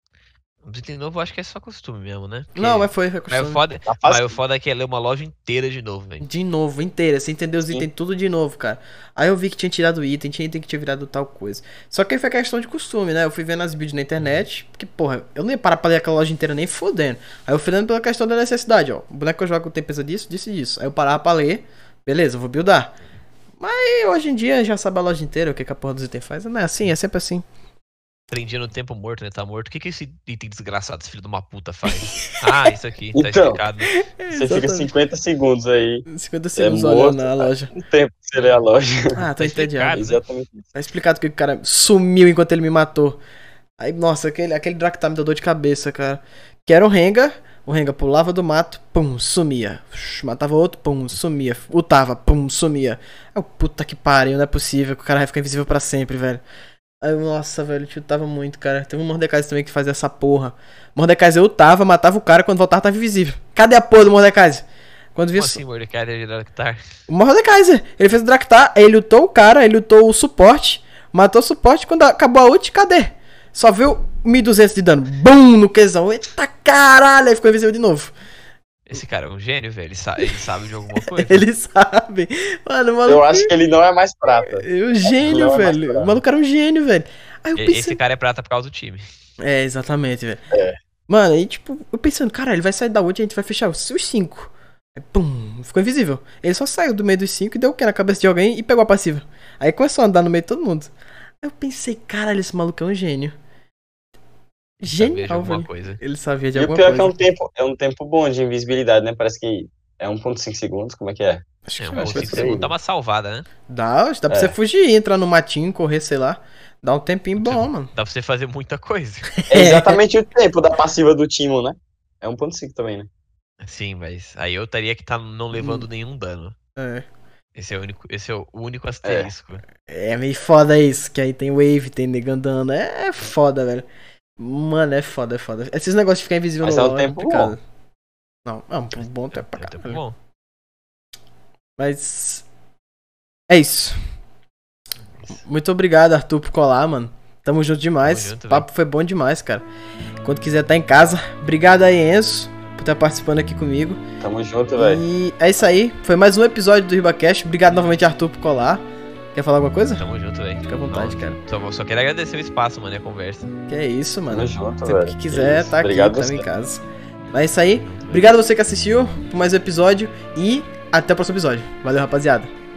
B: os itens novos eu acho que é só costume mesmo, né? Porque-
A: Não, mas foi, foi
B: Mas o
A: costume.
B: foda,
C: Tá
B: mas
C: fácil.
B: o foda é que é ler uma loja inteira de novo, velho.
A: De novo, inteira, você entendeu os
C: Sim.
A: itens tudo de novo, cara. Aí eu vi que tinha tirado item, tinha item que tinha virado tal coisa. Só que aí foi questão de costume, né? Eu fui vendo as builds na internet, porque, porra, eu não ia parar pra ler aquela loja inteira nem fodendo. Aí eu fui lendo pela questão da necessidade, ó. O boneco que eu jogo tem peso disso, disso e disso. Aí eu parava pra ler, beleza, eu vou buildar. Mas hoje em dia já sabe a loja inteira o que, que a porra dos itens faz. Não é assim, é sempre assim.
B: Aprendi no tempo morto, né? Tá morto. O que que esse item desgraçado, esse filho de uma puta, faz? Ah, isso aqui, tá
C: Então.
B: explicado.
C: Você fica cinquenta segundos aí.
A: cinquenta
C: É
A: segundos
C: morto,
A: olhando na loja.
C: Um tempo pra você ler a loja.
A: Ah, tô
B: Tá
A: entediado.
B: explicado.
C: Exatamente isso.
A: Tá explicado que o cara sumiu enquanto ele me matou. Aí, nossa, aquele, aquele Draktar me deu dor de cabeça, cara. Que era o Rengar. O Rengar pulava do mato, pum, sumia. Matava outro, pum, sumia. Utava, pum, sumia. Aí, puta que pariu, não é possível que o cara vai ficar invisível pra sempre, velho. Aí, nossa, velho, chutava muito, cara. Teve um Mordekaiser também que fazia essa porra. Mordekaiser utava, matava o cara, quando voltava tava invisível. Cadê a porra do Mordekaiser? Quando via
B: Como assim, Mordecai de Draktar?
A: o Mordekaiser, ele fez o Draktar, ele lutou o cara, ele lutou o suporte, matou o suporte, quando acabou a ult, cadê? Só viu mil e duzentos de dano, bum, no Qzão, eita caralho, aí ficou invisível de novo.
B: Esse cara é um gênio, velho. Ele, sa ele sabe de alguma coisa.
A: Ele sabe, mano, o maluco,
C: Eu acho que ele não é mais prata.
A: é um gênio,
C: Não é mais
A: velho,
C: bravo.
A: o maluco era um gênio, velho. Aí eu
B: E-
A: pensei,
B: Esse cara é prata por causa do time.
A: é, exatamente, velho.
C: É.
A: Mano, aí tipo, eu pensando, cara, ele vai sair da ult e a gente vai fechar os os cinco. Aí, pum, ficou invisível. Ele só saiu do meio dos cinco e deu o que na cabeça de alguém e pegou a passiva. Aí começou a andar no meio de todo mundo. Aí eu pensei, caralho, esse maluco é um gênio.
B: Sabia de
A: Genial,
B: alguma
A: velho.
B: coisa.
A: Ele sabia de
C: E o
A: alguma
C: pior é
A: coisa.
C: que é um tempo, é um tempo bom de invisibilidade, né? Parece que é um ponto cinco segundos, como é que é?
A: Acho
B: É,
A: que
B: um
C: acho
B: pouco
C: que
B: assim,
C: é isso
B: dá uma salvada, né?
A: dá, dá pra
C: É.
A: você fugir, entrar no matinho, correr, sei lá. Dá um tempinho bom, mano.
B: Dá pra você fazer muita coisa.
C: É exatamente o tempo da passiva do Timo, né? É um ponto cinco também, né?
B: Sim, mas aí eu teria que estar não levando
A: Hum.
B: nenhum dano.
A: É.
B: Esse é o único, esse é o único asterisco.
A: É meio foda isso, que aí tem wave, tem nega andando. É foda, velho. Mano, é foda, é foda. Esses negócios de ficar invisível
C: Mas
A: no
C: é um
A: LoL é
C: tempo
A: complicado. Não, é um bom tempo pra
B: É tempo
A: caralho.
B: bom.
A: Mas... É isso. Muito obrigado, Arthur, por colar, mano. Tamo junto demais.
B: Tamo junto,
A: o papo foi bom demais, cara. Quando quiser tá em casa. Obrigado aí, Enzo, por estar participando aqui comigo.
C: Tamo junto, velho.
A: E é isso aí. Foi mais um episódio do RibaCast. Obrigado novamente, Arthur, por colar. Quer falar alguma coisa?
B: Tamo junto, velho.
A: Fica à vontade, cara.
B: Só, só quero agradecer o espaço, mano, e a conversa.
A: Que é isso, mano.
C: Tamo junto,
A: Sempre
C: velho.
A: que
C: Que
A: quiser,
C: isso.
A: tá aqui,
C: Obrigado
A: tamo
C: você.
A: em casa. Mas é isso aí. Obrigado a você que assistiu por mais um episódio. E até o próximo episódio. Valeu, rapaziada.